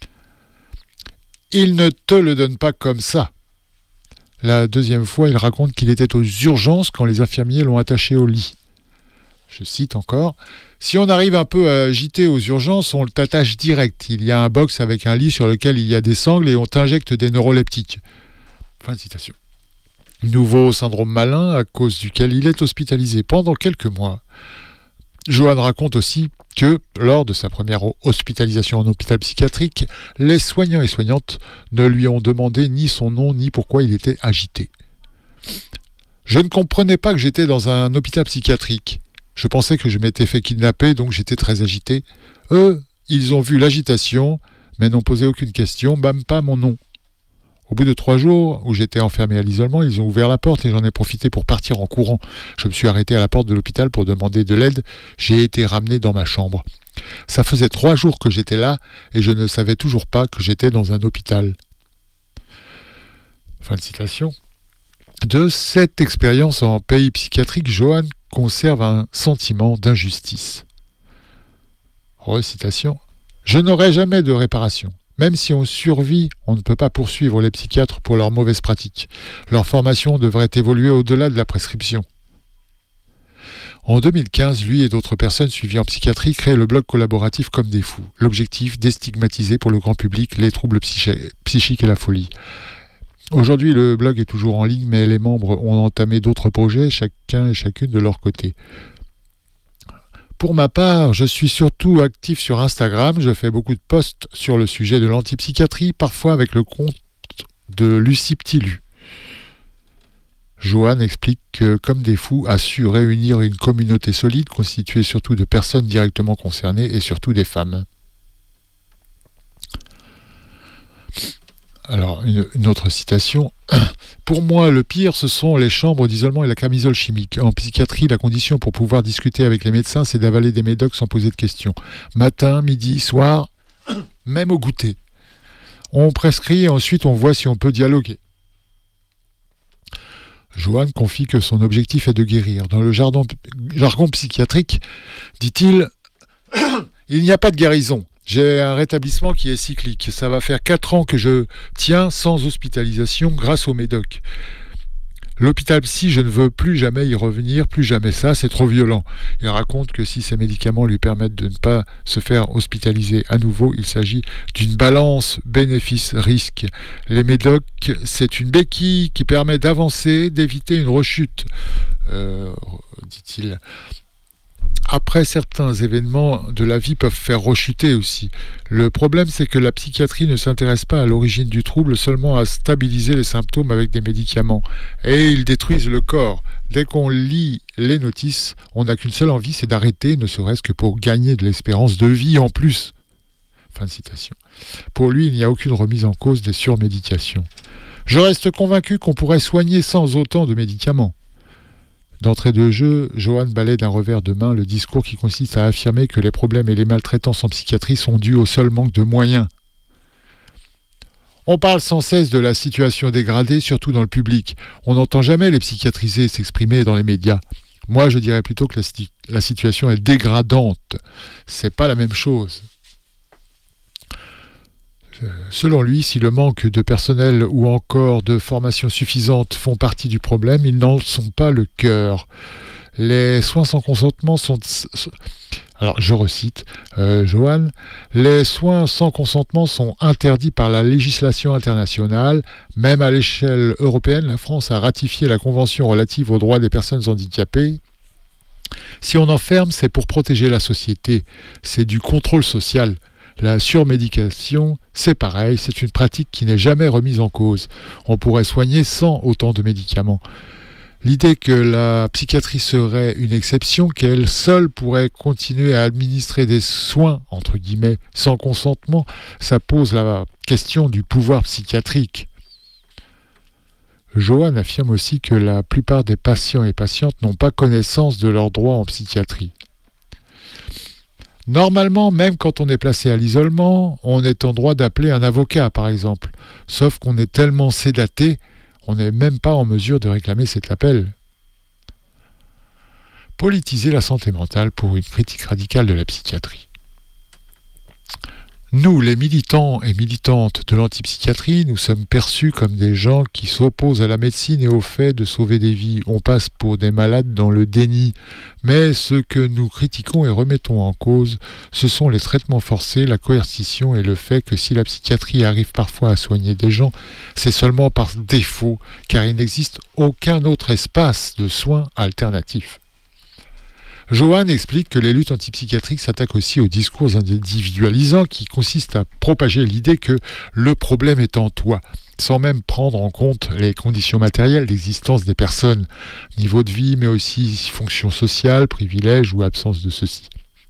Il ne te le donne pas comme ça. La deuxième fois, il raconte qu'il était aux urgences quand les infirmiers l'ont attaché au lit. Je cite encore, « Si on arrive un peu à agiter aux urgences, on t'attache direct. Il y a un box avec un lit sur lequel il y a des sangles et on t'injecte des neuroleptiques. » Fin de citation. Nouveau syndrome malin à cause duquel il est hospitalisé pendant quelques mois. Johan raconte aussi que, lors de sa première hospitalisation en hôpital psychiatrique, les soignants et soignantes ne lui ont demandé ni son nom ni pourquoi il était agité. « Je ne comprenais pas que j'étais dans un hôpital psychiatrique. Je pensais que je m'étais fait kidnapper, donc j'étais très agité. Eux, ils ont vu l'agitation, mais n'ont posé aucune question, même pas mon nom. Au bout de trois jours, où j'étais enfermé à l'isolement, ils ont ouvert la porte et j'en ai profité pour partir en courant. Je me suis arrêté à la porte de l'hôpital pour demander de l'aide. J'ai été ramené dans ma chambre. Ça faisait trois jours que j'étais là et je ne savais toujours pas que j'étais dans un hôpital. » Fin de citation. De cette expérience en pays psychiatrique, Johan conserve un sentiment d'injustice. Recitation. « Je n'aurai jamais de réparation. Même si on survit, on ne peut pas poursuivre les psychiatres pour leurs mauvaises pratiques. Leur formation devrait évoluer au-delà de la prescription. » En deux mille quinze, lui et d'autres personnes suivies en psychiatrie créent le blog collaboratif Comme des fous. L'objectif, déstigmatiser pour le grand public les troubles psychi- psychiques et la folie. Aujourd'hui, le blog est toujours en ligne, mais les membres ont entamé d'autres projets, chacun et chacune de leur côté. Pour ma part, je suis surtout actif sur Instagram. Je fais beaucoup de posts sur le sujet de l'antipsychiatrie, parfois avec le compte de Lucie Ptilu. Johan explique que, Comme des fous, a su réunir une communauté solide constituée surtout de personnes directement concernées et surtout des femmes. Alors, une, une autre citation. Pour moi, le pire, ce sont les chambres d'isolement et la camisole chimique. En psychiatrie, la condition pour pouvoir discuter avec les médecins, c'est d'avaler des médocs sans poser de questions. Matin, midi, soir, même au goûter. On prescrit et ensuite on voit si on peut dialoguer. Johan confie que son objectif est de guérir. Dans le jargon, jargon psychiatrique, dit-il, il n'y a pas de guérison. J'ai un rétablissement qui est cyclique. Ça va faire quatre ans que je tiens sans hospitalisation grâce au médoc. L'hôpital psy, je ne veux plus jamais y revenir, plus jamais ça, c'est trop violent. Il raconte que si ces médicaments lui permettent de ne pas se faire hospitaliser à nouveau, il s'agit d'une balance bénéfice-risque. Les médocs, c'est une béquille qui permet d'avancer, d'éviter une rechute, euh, dit-il. Après, certains événements de la vie peuvent faire rechuter aussi. Le problème, c'est que la psychiatrie ne s'intéresse pas à l'origine du trouble, seulement à stabiliser les symptômes avec des médicaments. Et ils détruisent le corps. Dès qu'on lit les notices, on n'a qu'une seule envie, c'est d'arrêter, ne serait-ce que pour gagner de l'espérance de vie en plus. Fin de citation. Pour lui, il n'y a aucune remise en cause des surmédications. Je reste convaincu qu'on pourrait soigner sans autant de médicaments. D'entrée de jeu, Johan balaie d'un revers de main le discours qui consiste à affirmer que les problèmes et les maltraitances en psychiatrie sont dus au seul manque de moyens. On parle sans cesse de la situation dégradée, surtout dans le public. On n'entend jamais les psychiatrisés s'exprimer dans les médias. Moi, je dirais plutôt que la, la situation est dégradante. C'est pas la même chose. Selon lui, si le manque de personnel ou encore de formation suffisante font partie du problème, ils n'en sont pas le cœur. Les soins sans consentement sont... Alors, je recite, euh, Johan, les soins sans consentement sont interdits par la législation internationale. Même à l'échelle européenne, la France a ratifié la Convention relative aux droits des personnes handicapées. Si on enferme, c'est pour protéger la société. C'est du contrôle social. La surmédication, c'est pareil, c'est une pratique qui n'est jamais remise en cause. On pourrait soigner sans autant de médicaments. L'idée que la psychiatrie serait une exception, qu'elle seule pourrait continuer à administrer des soins, entre guillemets, sans consentement, ça pose la question du pouvoir psychiatrique. Johan affirme aussi que la plupart des patients et patientes n'ont pas connaissance de leurs droits en psychiatrie. Normalement, même quand on est placé à l'isolement, on est en droit d'appeler un avocat, par exemple. Sauf qu'on est tellement sédaté, on n'est même pas en mesure de réclamer cet appel. Politiser la santé mentale pour une critique radicale de la psychiatrie. Nous, les militants et militantes de l'antipsychiatrie, nous sommes perçus comme des gens qui s'opposent à la médecine et au fait de sauver des vies. On passe pour des malades dans le déni. Mais ce que nous critiquons et remettons en cause, ce sont les traitements forcés, la coercition et le fait que si la psychiatrie arrive parfois à soigner des gens, c'est seulement par défaut, car il n'existe aucun autre espace de soins alternatifs. Johan explique que les luttes antipsychiatriques s'attaquent aussi aux discours individualisants qui consistent à propager l'idée que le problème est en toi, sans même prendre en compte les conditions matérielles d'existence des personnes, niveau de vie, mais aussi fonction sociale, privilèges ou absence de ceci.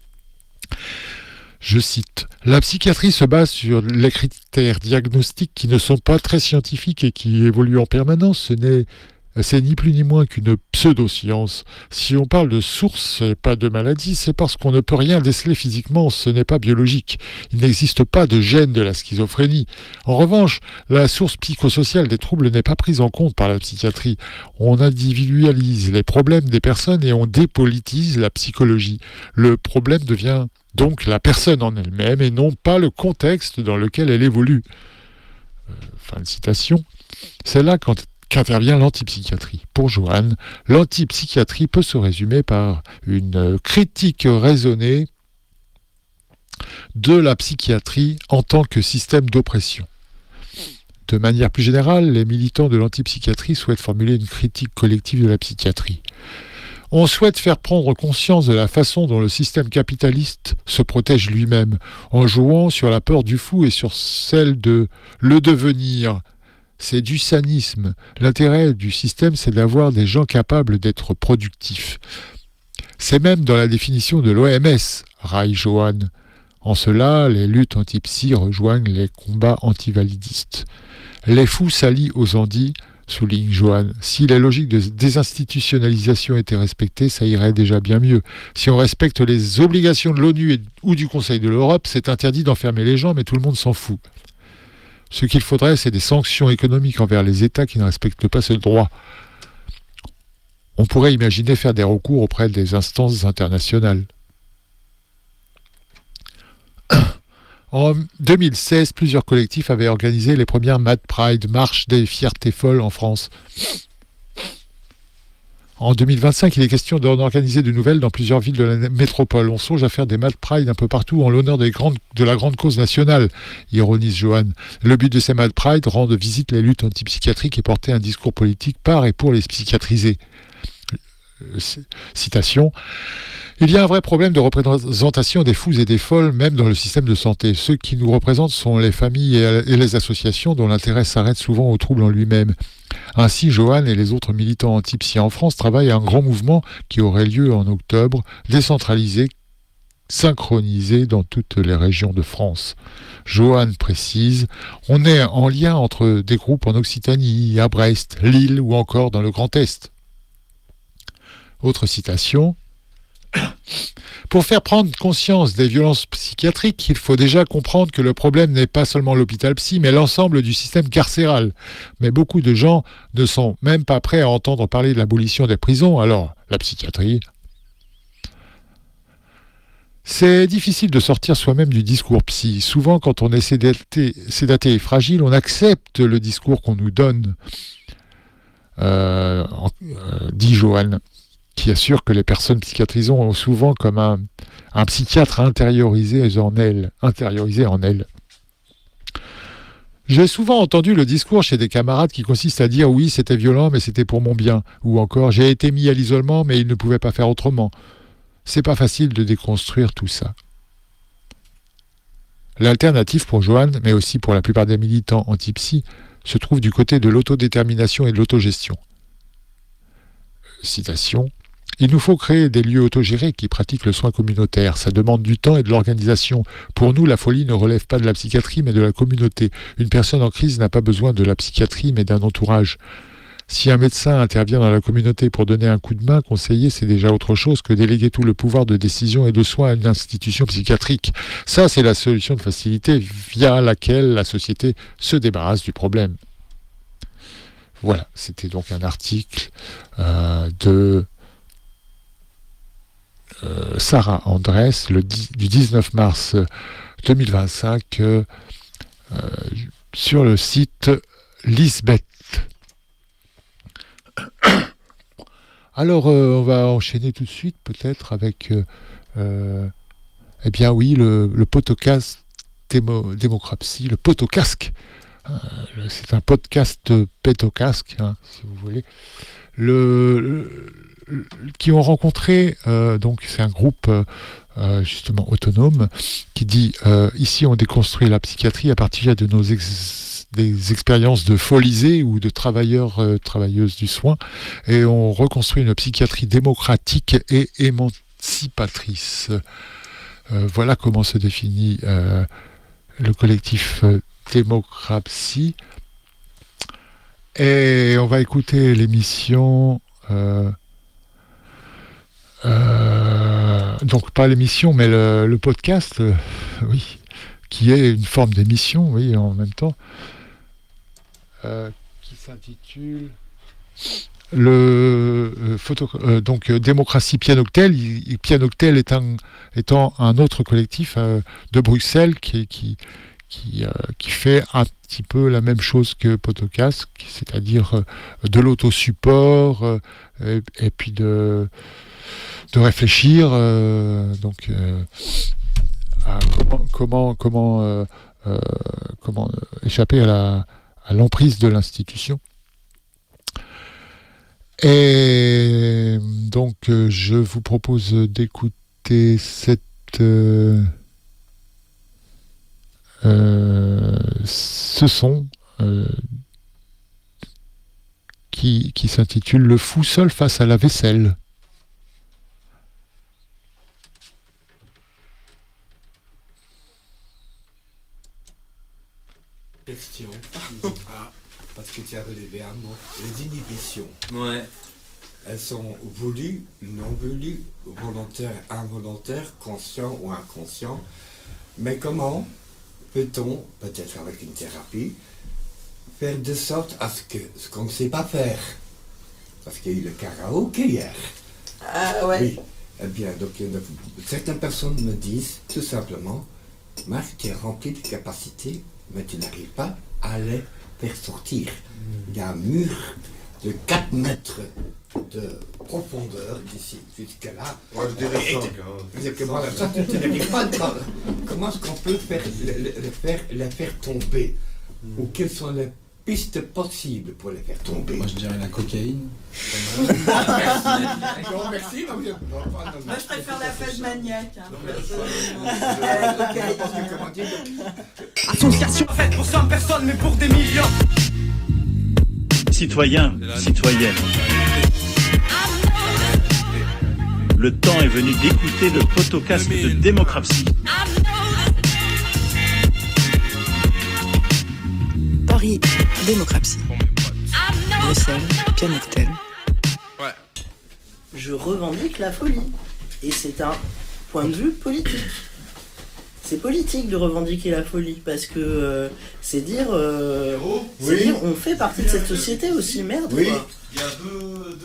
Je cite, « La psychiatrie se base sur les critères diagnostiques qui ne sont pas très scientifiques et qui évoluent en permanence. Ce n'est C'est ni plus ni moins qu'une pseudo-science. Si on parle de source et pas de maladie, c'est parce qu'on ne peut rien déceler physiquement, ce n'est pas biologique. Il n'existe pas de gène de la schizophrénie. En revanche, la source psychosociale des troubles n'est pas prise en compte par la psychiatrie. On individualise les problèmes des personnes et on dépolitise la psychologie. Le problème devient donc la personne en elle-même et non pas le contexte dans lequel elle évolue. Euh, fin de citation. C'est là quand qu'intervient l'antipsychiatrie. Pour Johan, l'antipsychiatrie peut se résumer par une critique raisonnée de la psychiatrie en tant que système d'oppression. De manière plus générale, les militants de l'antipsychiatrie souhaitent formuler une critique collective de la psychiatrie. On souhaite faire prendre conscience de la façon dont le système capitaliste se protège lui-même, en jouant sur la peur du fou et sur celle de le devenir. C'est du sanisme. L'intérêt du système, c'est d'avoir des gens capables d'être productifs. C'est même dans la définition de l'O M S, raille Johan. En cela, les luttes anti-psy rejoignent les combats anti-validistes. Les fous s'allient aux Andis, souligne Johan. Si les logiques de désinstitutionnalisation étaient respectées, ça irait déjà bien mieux. Si on respecte les obligations de l'ONU et, ou du Conseil de l'Europe, c'est interdit d'enfermer les gens, mais tout le monde s'en fout. Ce qu'il faudrait, c'est des sanctions économiques envers les États qui ne respectent pas ce droit. On pourrait imaginer faire des recours auprès des instances internationales. En deux mille seize, plusieurs collectifs avaient organisé les premières Mad Pride, marche des fiertés folles en France. En deux mille vingt-cinq, il est question d'en organiser de nouvelles dans plusieurs villes de la métropole. On songe à faire des Mad Pride un peu partout en l'honneur des grandes, de la grande cause nationale, ironise Johan. Le but de ces Mad Pride, rendre visite les luttes antipsychiatriques et porter un discours politique par et pour les psychiatrisés. Citation. Il y a un vrai problème de représentation des fous et des folles, même dans le système de santé. Ceux qui nous représentent sont les familles et les associations dont l'intérêt s'arrête souvent au trouble en lui-même. Ainsi, Johan et les autres militants anti-psy en France travaillent à un grand mouvement qui aurait lieu en octobre, décentralisé, synchronisé dans toutes les régions de France. Johan précise, on est en lien entre des groupes en Occitanie, à Brest, Lille ou encore dans le Grand Est. Autre citation. Pour faire prendre conscience des violences psychiatriques, il faut déjà comprendre que le problème n'est pas seulement l'hôpital psy, mais l'ensemble du système carcéral. Mais beaucoup de gens ne sont même pas prêts à entendre parler de l'abolition des prisons, alors la psychiatrie. C'est difficile de sortir soi-même du discours psy. Souvent, quand on est sédaté, sédaté et fragile, on accepte le discours qu'on nous donne, euh, euh, dit Johan, qui assure que les personnes psychiatrisées ont souvent comme un, un psychiatre intériorisé en elles, intériorisé en elles. J'ai souvent entendu le discours chez des camarades qui consiste à dire « oui, c'était violent, mais c'était pour mon bien » ou encore « j'ai été mis à l'isolement, mais il ne pouvait pas faire autrement ». C'est pas facile de déconstruire tout ça. L'alternative pour Johan, mais aussi pour la plupart des militants anti-psy, se trouve du côté de l'autodétermination et de l'autogestion. Citation. Il nous faut créer des lieux autogérés qui pratiquent le soin communautaire. Ça demande du temps et de l'organisation. Pour nous, la folie ne relève pas de la psychiatrie, mais de la communauté. Une personne en crise n'a pas besoin de la psychiatrie, mais d'un entourage. Si un médecin intervient dans la communauté pour donner un coup de main, conseiller, c'est déjà autre chose que déléguer tout le pouvoir de décision et de soin à une institution psychiatrique. Ça, c'est la solution de facilité via laquelle la société se débarrasse du problème. Voilà, c'était donc un article euh, de euh, Sarah Andrès le dix, du dix-neuf mars deux mille vingt-cinq euh, euh, sur le site Lisbeth. Alors, euh, on va enchaîner tout de suite, peut-être, avec, euh, euh, eh bien oui, le, le podcast démo, démocratie, le potocasque. Euh, c'est un podcast pétocasque, hein, si vous voulez. Le, le, le, qui ont rencontré, euh, donc c'est un groupe euh, justement autonome, qui dit euh, ici on déconstruit la psychiatrie à partir de nos ex- des expériences de folisés ou de travailleurs, euh, travailleuses du soin, et on reconstruit une psychiatrie démocratique et émancipatrice. Euh, voilà comment se définit euh, le collectif euh, Démocratie. Et on va écouter l'émission, euh, euh, donc pas l'émission, mais le, le podcast, euh, oui, qui est une forme d'émission, oui, en même temps, euh, qui s'intitule le euh, photo, euh, donc euh, Démocratie Pianoctel. Il, il, Pianoctel est un, étant un autre collectif euh, de Bruxelles qui, qui Qui, euh, qui fait un petit peu la même chose que Potocasque, c'est-à-dire euh, de l'autosupport euh, et, et puis de, de réfléchir euh, donc euh, à comment comment comment, euh, euh, comment échapper à la à l'emprise de l'institution. Et donc euh, je vous propose d'écouter cette euh, Euh, ce son euh, qui, qui s'intitule « Le fou seul face à la vaisselle ». Question. Ah, parce que tu as relevé un mot. Les inhibitions. Ouais. Elles sont voulues, non voulues, volontaires, involontaires, conscients ou inconscients. Mais comment peut-on, peut-être avec une thérapie, faire de sorte à ce que ce qu'on ne sait pas faire? Parce qu'il y a eu le karaoké hier. Ah ouais. Oui. Eh bien, donc il y en a- certaines personnes me disent tout simplement, Marc, tu es rempli de capacités, mais tu n'arrives pas à les faire sortir. Il y a un mur de quatre mètres de profondeur d'ici jusqu'à là. Moi je dirais Et- cinq. et que voilà, ça, tu tu n'arrives pas à tra- Comment est-ce qu'on peut faire, le, le- le faire, les faire tomber? Ou quelles sont les pistes possibles pour les faire tomber? Moi je dirais la cocaïne. Non, merci, non, bien. Non, pas- non, non. Moi je préfère la phase maniaque. Hein, personnellement. Je pense que, comment dire, Association faite pour cent personnes, mais pour des millions. Citoyens, citoyennes, le temps est venu d'écouter le podcast de démocratie. Paris, démocratie. Bruxelles, Pianoctel. Je revendique la folie. Et c'est un point de vue politique. C'est politique de revendiquer la folie, parce que euh, c'est dire, euh, c'est Oui. dire, on fait partie de cette société aussi, merde. Oui. Quoi. Il y a deux.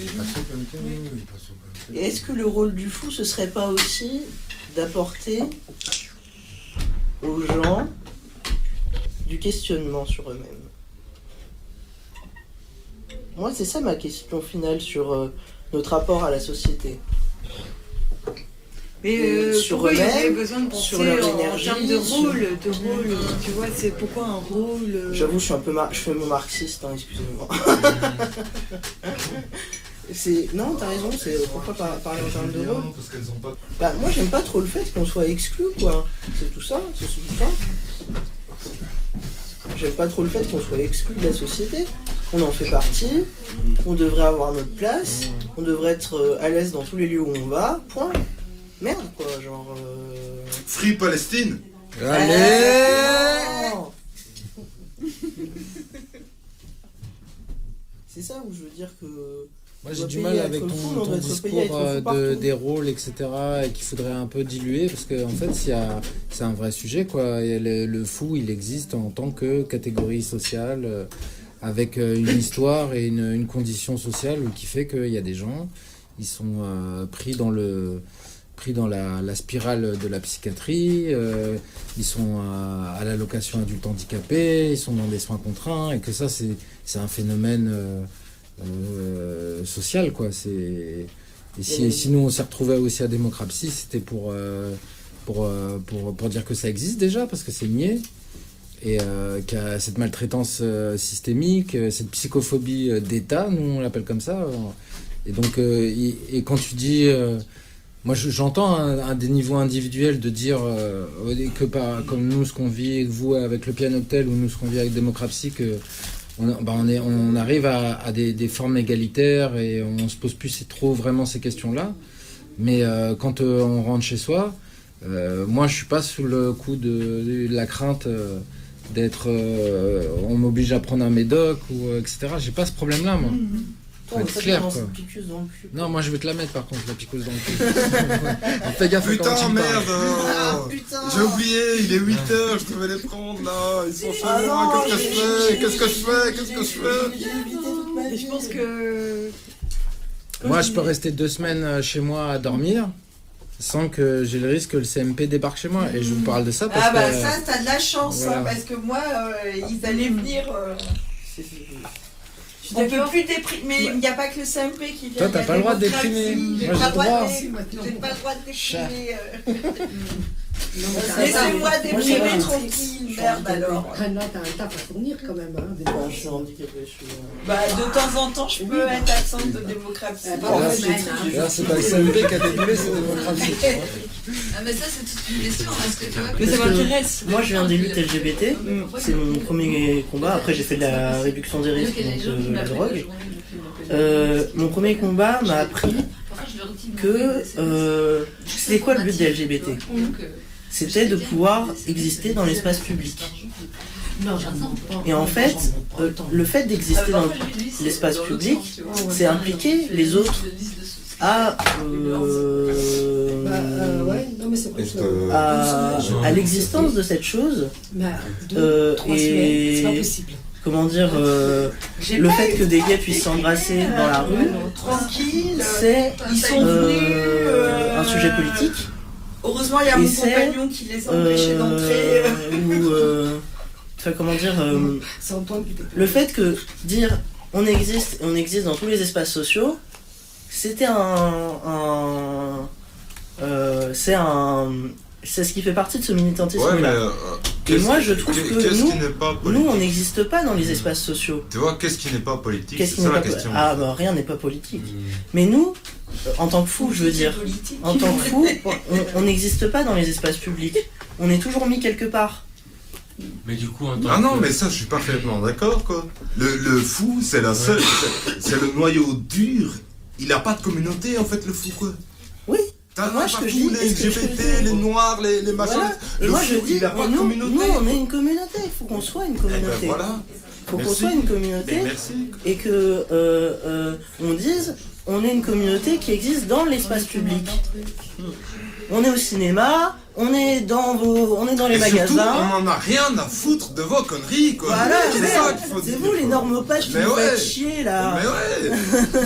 deux... Et est-ce que le rôle du fou, ce serait pas aussi d'apporter aux gens du questionnement sur eux-mêmes? Moi, c'est ça ma question finale sur euh, notre rapport à la société. Mais Euh, euh, sur pourquoi il y avait eux-mêmes, besoin de penser sur leur en, en énergie, termes de sur- rôle, de rôle, tu vois, c'est pourquoi un rôle euh, J'avoue, je suis un peu mar- je fais mon marxiste, hein, excusez-moi. c'est non, t'as raison, c'est pourquoi par- parler en termes de rôle. Parce qu'elles ont pas. Bah, moi, j'aime pas trop le fait qu'on soit exclu, quoi. C'est tout ça, c'est tout ça. J'aime pas trop le fait qu'on soit exclu de la société. On en fait partie, on devrait avoir notre place, on devrait être euh, à l'aise dans tous les lieux où on va, point. Merde, quoi, genre. Euh... Free Palestine. Allez non. C'est ça où je veux dire que. Moi on j'ai doit du payer mal à avec être ton, fou, mais on ton doit être payé à discours être fou euh, de, partout. des rôles, et cetera, et qu'il faudrait un peu diluer, parce qu'en en fait, s'il y a- c'est un vrai sujet, quoi. Et le, le fou, il existe en tant que catégorie sociale, euh, avec euh, une histoire et une, une condition sociale qui fait qu'il y a des gens, ils sont euh, pris dans le pris dans la, la spirale de la psychiatrie, euh, ils sont à, à l'allocation adulte handicapé, ils sont dans des soins contraints, et que ça, c'est c'est un phénomène euh, euh, social, quoi. C'est et si, si nous on s'est retrouvés aussi à démocratie, c'était pour, euh, pour, euh, pour pour dire que ça existe déjà, parce que c'est nié, et euh, qu'il y a cette maltraitance euh, systémique, euh, cette psychophobie euh, d'État, nous on l'appelle comme ça. euh. Et donc euh, et, et quand tu dis euh, moi je- j'entends à, à des niveaux individuels de dire euh, que par, comme nous ce qu'on vit, vous avec le Pianoctel, ou nous ce qu'on vit avec démocratie, que on, bah on, est, on arrive à, à des, des formes égalitaires, et on se pose plus trop vraiment ces questions-là. Mais euh, quand euh, on rentre chez soi, euh, moi je suis pas sous le coup de, de la crainte euh, d'être, euh, on m'oblige à prendre un médoc ou euh, et cetera. J'ai pas ce problème-là, moi. Faut Toi, être ça clair, commence quoi. une piqueuse dans le cul. Non, moi je vais te la mettre par contre, la piqueuse dans le cul. Fais gaffe quand Putain, tu me parles. merde. Ah, euh, putain. J'ai oublié, il est huit heures, je devais les prendre là. Ils sont chez Ah moi, non, qu'est-ce que je j'ai- fais? Qu'est-ce que je fais? Qu'est-ce que je fais? J'ai évité toute ma Et vie. je pense que. Moi je peux rester deux semaines euh, chez moi à dormir sans que j'ai le risque que le C M P débarque chez moi. Et je vous parle de ça parce Ah bah que... ça, t'as de la chance, voilà. hein, parce que moi, euh, ils allaient venir. euh, C'est- c'est- On peut plus déprimer, il n'y a pas que le C M P qui vient. Toi, il y t'as a pas le droit de démocratie, déprimer. J'ai Moi, pas j'ai le droit droit. de- j'ai pas le droit de déprimer. euh. Non, mais t'as- Laissez-moi Moi, déprimer j'ai- tranquille, merde alors. Ah non, t'as un taf à fournir quand même. Hein, des Bon, je suis handicapé, je suis. euh, Bah de temps en temps, je peux être absente de démocratie. Ah, Là, bon, c'est- semaine, hein. là, c'est pas le C M P qui a déboulé, c'est démocratie. tu vois. Ah mais ça c'est toute une question parce que tu vois. Mais ça Parce que m'intéresse. Moi, je viens des luttes L G B T. C'est mon premier combat. Après, j'ai fait de la réduction des risques, donc de la drogue. Euh, mon premier combat m'a appris que euh, c'était quoi le but des L G B T? C'était de pouvoir exister dans l'espace public. Et en fait, euh, le fait d'exister dans l'espace public, c'est impliquer les autres à, euh, Bah, euh, ouais, non, mais c'est Est-ce que- que- à, à l'existence de cette chose. Bah, deux, Euh, trois semaines, c'est pas et possible. comment dire, euh, le fait que des gays puissent s'embrasser dans la rue, Tranquille. c'est Ils sont euh, venus. euh, un sujet politique. Heureusement, il y a Et mon c'est, compagnon qui les a empêchés euh, d'entrer. ou euh, enfin, comment dire, euh, C'est Antoine qui était- le fait que dire on existe, on existe dans tous les espaces sociaux, c'était un, un euh, c'est un, c'est ce qui fait partie de ce militantisme Ouais, mais, là. euh, Et qu'est-ce- moi, je trouve qu'est- que qu'est-ce nous, qui n'est pas nous, politique on n'existe pas dans les espaces sociaux. Tu vois, qu'est-ce qui n'est pas politique? Qu'est-ce C'est qui ça n'est la pas question. Ah bah rien n'est pas politique. Mais nous, euh, en tant que fous, je veux dire, en tant que fous, on- on n'existe pas dans les espaces publics. On est toujours mis quelque part. Mais du coup, en tant Ah non, que- mais ça, je suis parfaitement d'accord, quoi. Le, le fou, c'est la seule, c'est- c'est le noyau dur. Il n'a pas de communauté, en fait, le fou, quoi. Oui. T'as Moi, pas ce que je tous dis, les et ce que je L G B T, faisais, les noirs, les, les machins. Voilà. Et Le moi, fou, je dis, il n'a pas de nous, communauté. nous, on est une communauté. Il faut qu'on soit une Eh ben, communauté. voilà. Il faut qu'on Merci. soit une communauté. Mais merci. Et que euh, euh, on dise, on est une communauté qui existe dans l'espace public. On est au cinéma, on est dans vos, on est dans les Et surtout, magasins. on en a rien à foutre de vos conneries, quoi. Voilà, c'est merde. ça qu'il faut C'est dire. vous les normopathes qui Mais nous ouais. faites chier là. Mais ouais.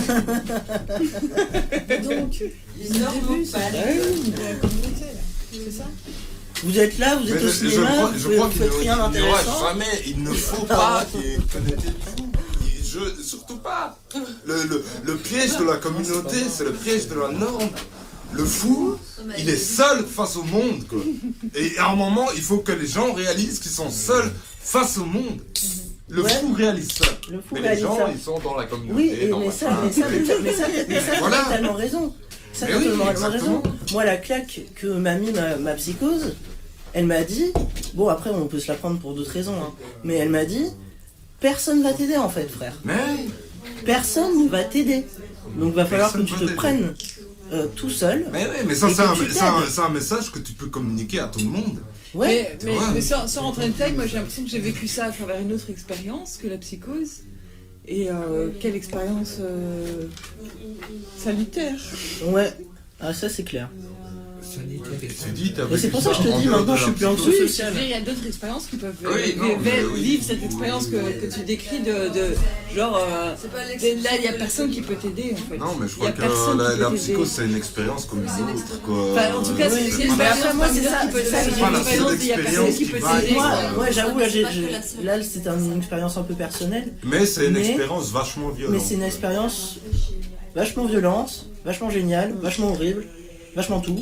Donc, Les normopathes. c'est ça? Vous êtes là, vous Mais êtes je, au je cinéma, crois, vous, je pouvez- crois vous qu'il faites n'y rien aura d'intéressant. jamais, il ne faut pas qu'il y ait une communauté de fous. Il- je- surtout pas. Le, le, le piège de la communauté, c'est le piège de la norme. Le fou, il est seul face au monde, quoi. Et à un moment, il faut que les gens réalisent qu'ils sont seuls face au monde. Le Ouais. fou réalise ça. Le fou mais réalise les gens, ça. ils sont dans la communauté. Oui, et dans mais, machin, ça, mais ça, mais ça, mais ça, mais ça, t'as Voilà. totalement raison. Ça, Mais t'as oui, totalement exactement. raison. Moi, la claque que m'a mis ma, ma psychose, elle m'a dit, bon après on peut se la prendre pour d'autres raisons, hein, mais elle m'a dit, personne va t'aider en fait, frère. Mais Personne ne va t'aider. Donc va falloir que Personne tu va te t'aider. prennes euh, tout seul. Mais oui, mais ça, et c'est que un, tu c'est un- t'aides. c'est un message que tu peux communiquer à tout le monde. Ouais. Mais, mais, vois. mais sans, sans rentrer dans le détail, moi j'ai l'impression que j'ai vécu ça à travers une autre expérience que la psychose. Et euh, quelle expérience euh, salutaire. Ouais. Ah ça c'est clair. Tu dis, t'as Et c'est vécu pour ça que je te en dis, dehors maintenant, de je la suis plus en psychose. dessous. Oui, je veux dire, il y a d'autres expériences qui peuvent euh, Oui, non, vi- mais vi- oui. vivre cette expérience que, que tu décris de, de genre euh, de- là il y a personne qui peut t'aider en fait. Non, mais je Il y a crois que personne la, qui la peut t'aider. psychose, c'est une expérience comme une autre, quoi. Enfin, en tout cas, c'est c'est une pas la- expérience moi, c'est parmi ça, d'autres qui peut c'est ça, t'aider. c'est Il y a une pas la expérience, seule il y a personne qui peut expérience qui t'aider. Moi, va- moi j'avoue, là, j'ai- pas que j'ai- la seule. là c'était une expérience un peu personnelle. Mais c'est une Mais- expérience vachement violente. Mais c'est une expérience vachement violente, vachement géniale, vachement horrible, vachement tout.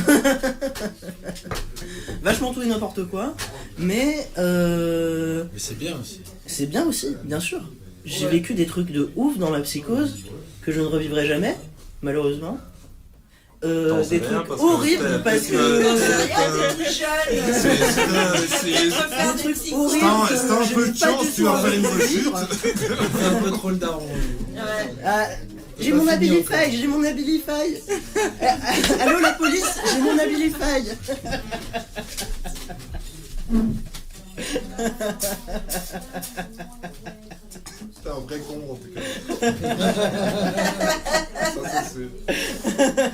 Vachement tout et n'importe quoi. Mais euh, Mais c'est bien aussi. c'est bien aussi, bien sûr. J'ai vécu des trucs de ouf dans ma psychose que je ne revivrai jamais, malheureusement. Euh, T'en sais des rien trucs parce que horribles c'était- parce c'était- que. c'était- jeune. C'est- c'est- Des trucs horribles. C'est un- que c'est un j'ai peu de pas chance, du tu tout vas envie faire une de rechute. vivre. C'est un peu trop le daron. Ah, j'ai pas mon fini Abilify, j'ai mon Abilify. Euh, Allô la police, j'ai mon Abilify. T'es un vrai con en tout cas. Ça, c'est sûr.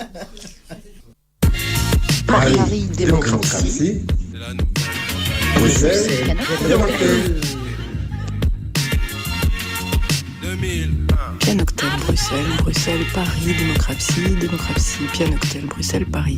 Paris Démocratie. Bruxelles, Pianoctel, Bruxelles, Bruxelles, Paris, démocratie, démocratie, Pianoctel, Bruxelles, Paris.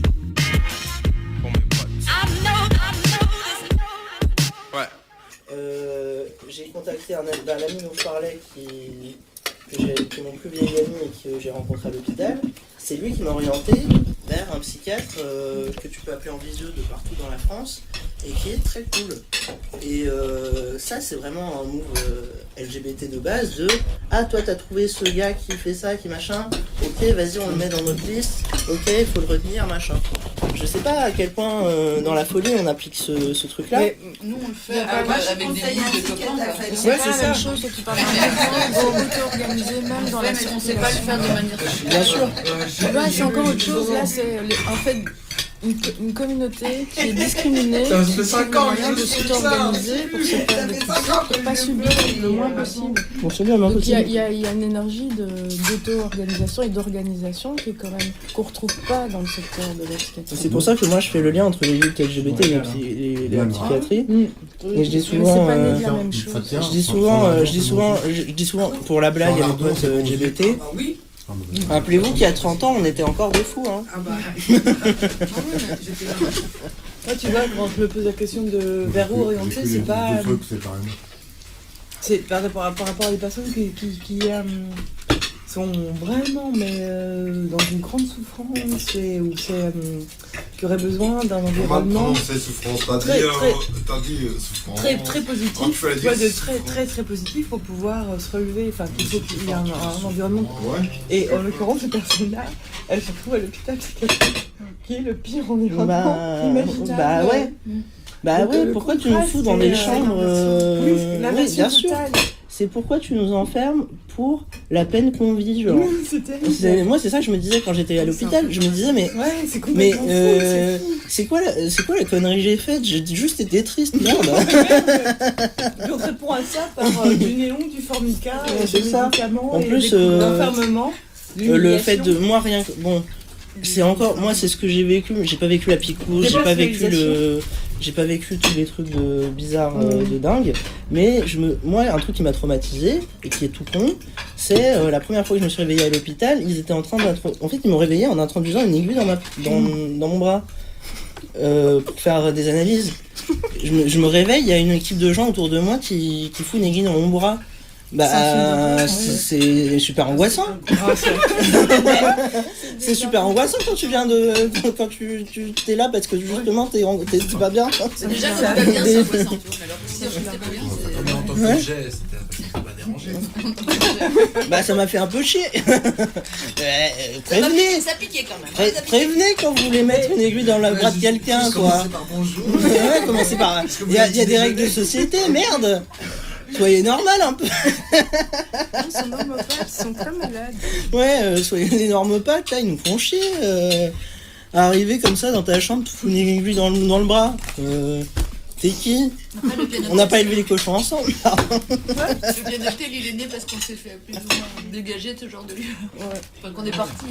Euh, j'ai contacté un ami, bah, l'ami dont je parlais qui, que j'ai- qui est mon plus vieil ami et que j'ai rencontré à l'hôpital. C'est lui qui m'a orienté vers un psychiatre euh, que tu peux appeler en visio de partout dans la France et qui est très cool. Et euh, ça, c'est vraiment un move euh, L G B T de base de « Ah, toi, t'as trouvé ce gars qui fait ça, qui machin, ok, vas-y, on le met dans notre liste, ok, il faut le retenir, machin. » Je sais pas à quel point euh, dans la folie on applique ce, ce truc-là. Mais nous on le fait Ah, moi, je avec des conseille groupes un de psychiatre copains. à quoi. faire. C'est Ouais, pas c'est la ça. même chose que tu parles d'un groupe auto-organisé même dans Ouais, la mais on sait pas le faire de manière. Bien sûr. Tu vois, c'est encore autre chose. Là, c'est les- en fait, une, une communauté qui est discriminée, Ça qui fait trouve cinq le ans moyen que de je suis s'auto-organiser ça. pour se faire des petits et pas subir le moins possible. Pour subir le moins Donc il y, a- possible. il y a- il y a une énergie de- d'auto-organisation et d'organisation qui est quand même qu'on retrouve pas dans le secteur de la psychiatrie. C'est pour ça que moi je fais le lien entre les luttes L G B T et, la psy- et la psychiatrie. Et je dis Mais souvent, c'est pas né euh, de la même chose. je dis souvent, euh, je dis souvent, je dis souvent pour la blague à mes potes euh, L G B T. Rappelez-vous qu'il y a trente ans, on était encore des fous. Hein. Ah bah. Ouais, tu vois, quand je me pose la question de vers où orienter, c'est pas. C'est par rapport à, par rapport à des personnes qui, qui, qui euh, sont vraiment mais, euh, dans une grande souffrance et où c'est, euh, qui auraient besoin d'un environnement c'est souffrance, t'as très, dit, euh, très, t'as dit euh, souffrance. très, très positif, Oh, tu fallait tu vois, dire de très très très positif pour pouvoir euh, se relever, enfin qu'il faut qu'il y ait un, un environnement. Ouais. Et en l'occurrence, ces personnes-là, elles se retrouvent à l'hôpital psychiatrique, qui est le pire environnement Bah, imaginable. bah ouais. Bah Donc, ouais, le pourquoi tu nous contraste fous dans est, des euh, chambres euh, oui, la oui, version bien sûr. totale. C'est pourquoi tu nous enfermes pour la peine qu'on vit, genre. Oui, c'est terrible. C'est- Moi, c'est ça que je me disais quand j'étais à l'hôpital. Je me disais, mais, Ouais, c'est mais complètement fou, euh, c'est fou. c'est quoi, la- c'est quoi la connerie que j'ai faite? J'ai juste été triste, merde. Et on te répond à ça par euh, du néon, du formica, Ouais, euh, c'est des ça. médicaments, En et plus, des coups euh, d'enfermement. Euh, le fait de moi rien que bon, c'est encore moi c'est ce que j'ai vécu, mais j'ai pas vécu la psychose, j'ai pas vécu le, j'ai pas vécu tous les trucs de bizarres euh, Mm. de dingue, mais je me, moi un truc qui m'a traumatisé et qui est tout con, c'est euh, la première fois que je me suis réveillée à l'hôpital, ils étaient en train d'intro... en fait ils m'ont réveillé en introduisant une aiguille dans ma, dans, dans mon bras euh, pour faire des analyses. Je me, je me réveille, il y a une équipe de gens autour de moi qui, qui fout une aiguille dans mon bras. Bah, C'est un film d'horreur, c'est ouais. c'est super angoissant. C'est super angoissant quand tu viens de. Quand tu, tu t'es là parce que justement t'es, en- t'es, t'es pas bien. C'est déjà quand t'es pas bien, c'est angoissant, tu vois. Mais alors que si en plus t'es pas bien, Mais en tant Ouais. qu'objet, c'était pas dérangé. Bah ça m'a fait un peu chier. Euh, c'est. prévenez. Ça piquait quand même. Pré- prévenez quand vous voulez mettre une aiguille dans le bras de quelqu'un quoi. Commencez par bonjour. Ouais, commencez par. Il y a, il y a des règles de société, merde. Soyez normal un peu. Ils sont normopathes, ils sont très malades. Ouais, euh, soyez des normopathes, là, ils nous font chier. Euh, arriver comme ça dans ta chambre, te foutre une aiguille dans le, dans le bras. Euh, t'es qui? On n'a pas élevé les cochons ensemble. Le bien noté, il est né parce qu'on s'est fait plus ou moins dégager de ce genre de lieu. Ouais. Enfin, qu'on est parti.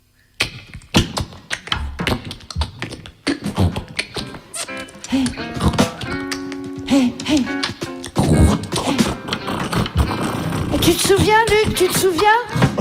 Tu te souviens, Luc? Tu te souviens?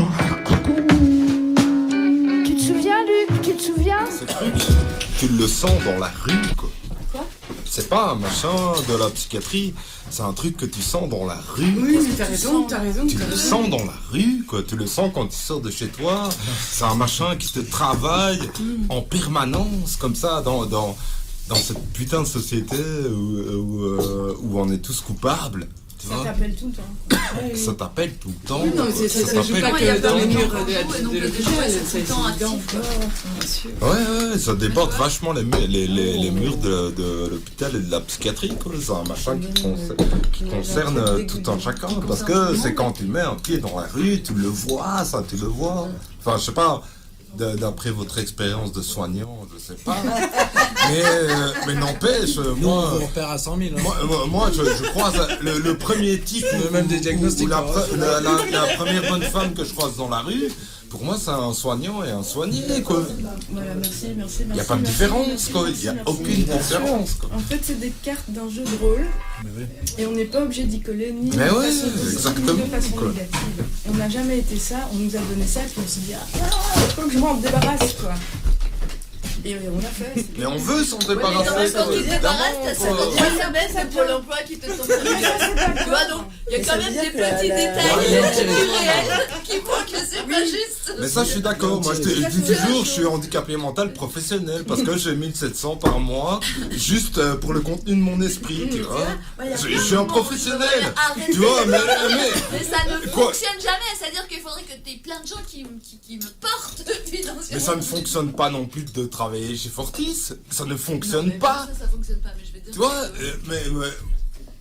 Tu te souviens, Luc? Tu te souviens? Ce truc, tu le sens dans la rue, quoi. Quoi? C'est pas un machin de la psychiatrie, c'est un truc que tu sens dans la rue. Oui, mais t'as raison, t'as raison. Tu t'as le raison. sens dans la rue, quoi. Tu le sens quand tu sors de chez toi. C'est un machin qui te travaille en permanence, comme ça, dans, dans, dans cette putain de société où, où, euh, où on est tous coupables. Tu Ça vois, t'appelle tout le temps. Ouais, ça t'appelle tout le temps. Oui, non, mais quoi. c'est- ça- ça joue t'appelle pas tout que le dans temps. les murs de, partout, et de, donc de les l'hôpital, gens, ils sont c'est tout le temps évident. actifs, quoi. Bien sûr. Ouais, ouais, ça déborde vachement les, mu- les, les, les murs de, de l'hôpital et de la psychiatrie, quoi. C'est un machin qui, concer- qui concerne euh, tout un chacun. Parce que c'est quand tu mets un pied dans la rue, tu le vois, ça, tu le vois. Enfin, je sais pas, d- d'après votre expérience de soignant, je sais pas. Mais, euh, mais n'empêche, moi. On repère à cent mille. Hein. Moi, moi, moi, je, je croise le, le premier type, Euh, même des diagnostics, ou la, hein. pre- la, la- la première bonne femme que je croise dans la rue, pour moi, c'est un soignant et un soigné, quoi. Voilà, merci, merci, merci. Il n'y a pas de merci, différence, merci, quoi. Il merci, n'y a merci. aucune Bien sûr. différence, quoi. En fait, c'est des cartes d'un jeu de rôle. Et on n'est pas obligé d'y coller ni de Mais ouais, façon positive, exactement, ni de façon quoi. négative. On n'a jamais été ça, on nous a donné ça, puis on s'est dit, ah, faut que je m'en débarrasse, quoi. Et on l'a fait. c'est Mais on veut s'en Ouais, mais débarrasser, dans même temps, quoi, tu te débarrasses, t'as ça évidemment, veut quoi. dire ça baisse, c'est Pôle emploi qui te tombe sur le gars. Tu vois, donc, il y a Mais quand ça même veut dire des que la- petits la- détails la- réels qui font que c'est pas juste. Mais ça, je suis d'accord. Moi, je, te- je dis toujours, je suis handicapé mental professionnel parce que j'ai mille sept cents par mois juste euh, pour le contenu de mon esprit, tu vois. Je, je suis un professionnel, Arrêtez tu vois, de mais, me dire, mais, mais ça ne Quoi fonctionne jamais. C'est-à-dire qu'il faudrait que tu aies plein de gens qui, qui, qui me portent financièrement. mais ça ne fonctionne pas non plus de travailler chez Fortis. Ça ne Non, fonctionne mais pas. Ça, ça fonctionne pas, mais je vais te dire. Tu vois, euh, mais, mais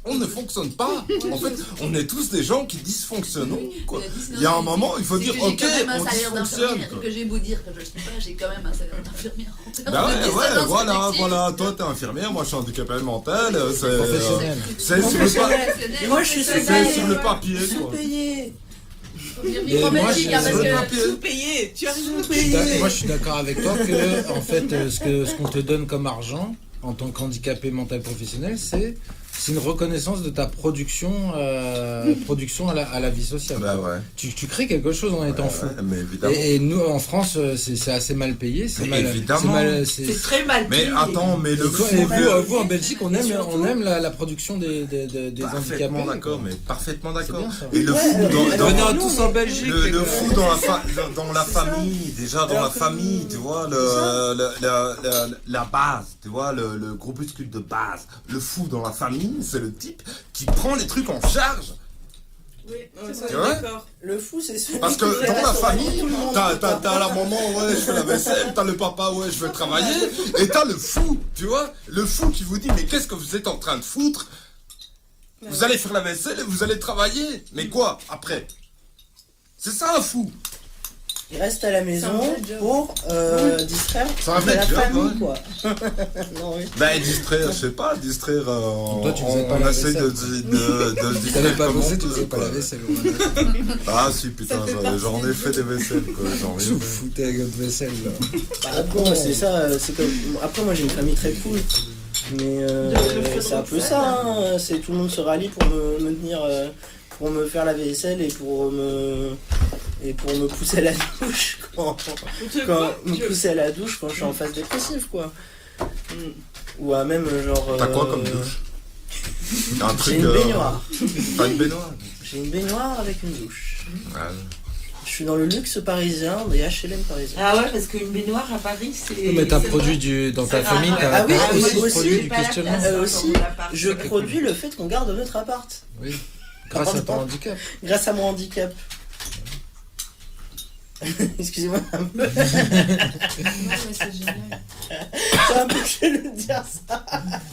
on ne fonctionne pas. En fait, on est tous des gens qui dysfonctionnons, quoi. Il y a un moment, il faut C'est dire, que j'ai ok, quand même un on salaire dysfonctionne, d'infirmière, quoi. que j'ai beau dire que je ne suis pas, j'ai quand même un salaire d'infirmière. Bah ouais, Donc, ouais, ça, voilà, c'est voilà, toi t'es infirmière, moi je suis handicapé mental, euh, c'est... Professionnel. euh, C'est sur le Professionnel. pa- Moi, je suis c'est sous-payée. sur le papier, quoi. Sous-payé. Et en moi, Belgique, je- hein, parce que... papier. Sous-payé, tu arrives Je suis sous-payé. d'ac- Moi, je suis d'accord avec toi que, en fait, euh, ce que ce qu'on te donne comme argent en tant qu'handicapé mental professionnel, c'est c'est une reconnaissance de ta production, euh, production à la, à la vie sociale. Bah ouais. Tu, tu crées quelque chose en étant Ouais, fou. ouais, mais évidemment. Et, et nous, en France, euh, c'est c'est assez mal payé. C'est Mais mal, évidemment. c'est mal- c'est- C'est très mal Mais payé. attends, mais le Et toi- fou... et vous, le- euh, vous, en Belgique, on aime, on aime la, la production des, des, des, des handicapés. Parfaitement d'accord, mais parfaitement d'accord. bien, ça. Et le Ouais, fou euh, dans, alors, dans- Venez tous en Belgique. le, les le gars. fou dans la, fa- dans la C'est ça. famille, déjà dans Alors la que- famille, tu vois, le, le- la, la- la base, tu vois, le, le groupuscule de base. Le fou dans la famille, c'est le type qui prend les trucs en charge. Oui, C'est vrai? d'accord. Le fou, c'est celui Parce qui que fait dans la son famille, avis, tout le monde. t'as, t'as, t'as la maman, ouais, je fais la vaisselle, t'as le papa, ouais, je vais travailler, et t'as le fou, tu vois, le fou qui vous dit, mais qu'est-ce que vous êtes en train de foutre? Vous allez faire la vaisselle et vous allez travailler. Mais quoi, après? C'est ça un fou. Il reste à la maison C'est un vrai job. pour euh, distraire C'est un vrai la job, famille, ouais. quoi. Non, oui. Ben distraire, je sais pas, distraire, euh, on, Toi, tu faisais pas on la essaie de, vaisselle. de, de, de Tu distraire n'avais pas comme on bossé, tu peut, faisais pas quoi. la vaisselle. Voilà. Ah si, putain, Ça fait j'en, partie j'en ai fait des vaisselles, quoi, j'en ai Je vous foutez avec votre vaisselle, là. Bah, après, moi, c'est ça. euh, C'est comme... Après, moi, j'ai une famille très cool. Mais euh, c'est un peu ça. Hein. C'est tout le monde se rallie pour me, me tenir, euh, pour me faire la vaisselle et pour me et pour me pousser à la douche quand, quand me pousser à la douche quand je suis en phase dépressive, quoi. Ou à même genre. T'as quoi euh, comme douche? Un truc. J'ai une euh, baignoire. Pas une baignoire. J'ai une baignoire avec une douche. Ouais. Je suis dans le luxe parisien, des H L M parisiens. Ah ouais, parce qu'une baignoire à Paris, c'est. Mais t'as c'est produit vrai. du, dans ta C'est famille, rare. t'as Ah oui, t'as aussi, aussi aussi, produit du pas la questionnement. place. Euh, aussi, Dans l'appart. je C'est produis cool. le fait qu'on garde notre appart. Oui. Grâce à ton Pardon. handicap. Grâce à mon handicap. Excusez-moi. Non, mais c'est génial. C'est un peu chelou de dire ça.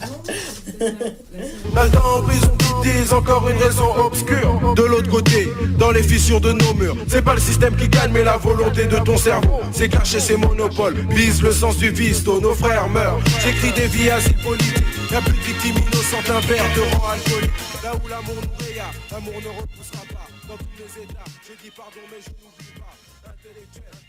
Malta en prison qui disent encore une raison obscure. De l'autre côté, dans les fissures de nos murs, c'est pas le système qui gagne mais la volonté de ton cerveau. C'est cacher ses monopoles, vise le sens du vice, tôt nos frères meurent. J'écris des vies assez politiques, y'a plus de victimes innocentes, un verre de rang alcoolique. Là où l'amour nous régale, l'amour ne repoussera pas. Dans tous les états, je dis pardon mais je n'oublie pas. Intellectuel.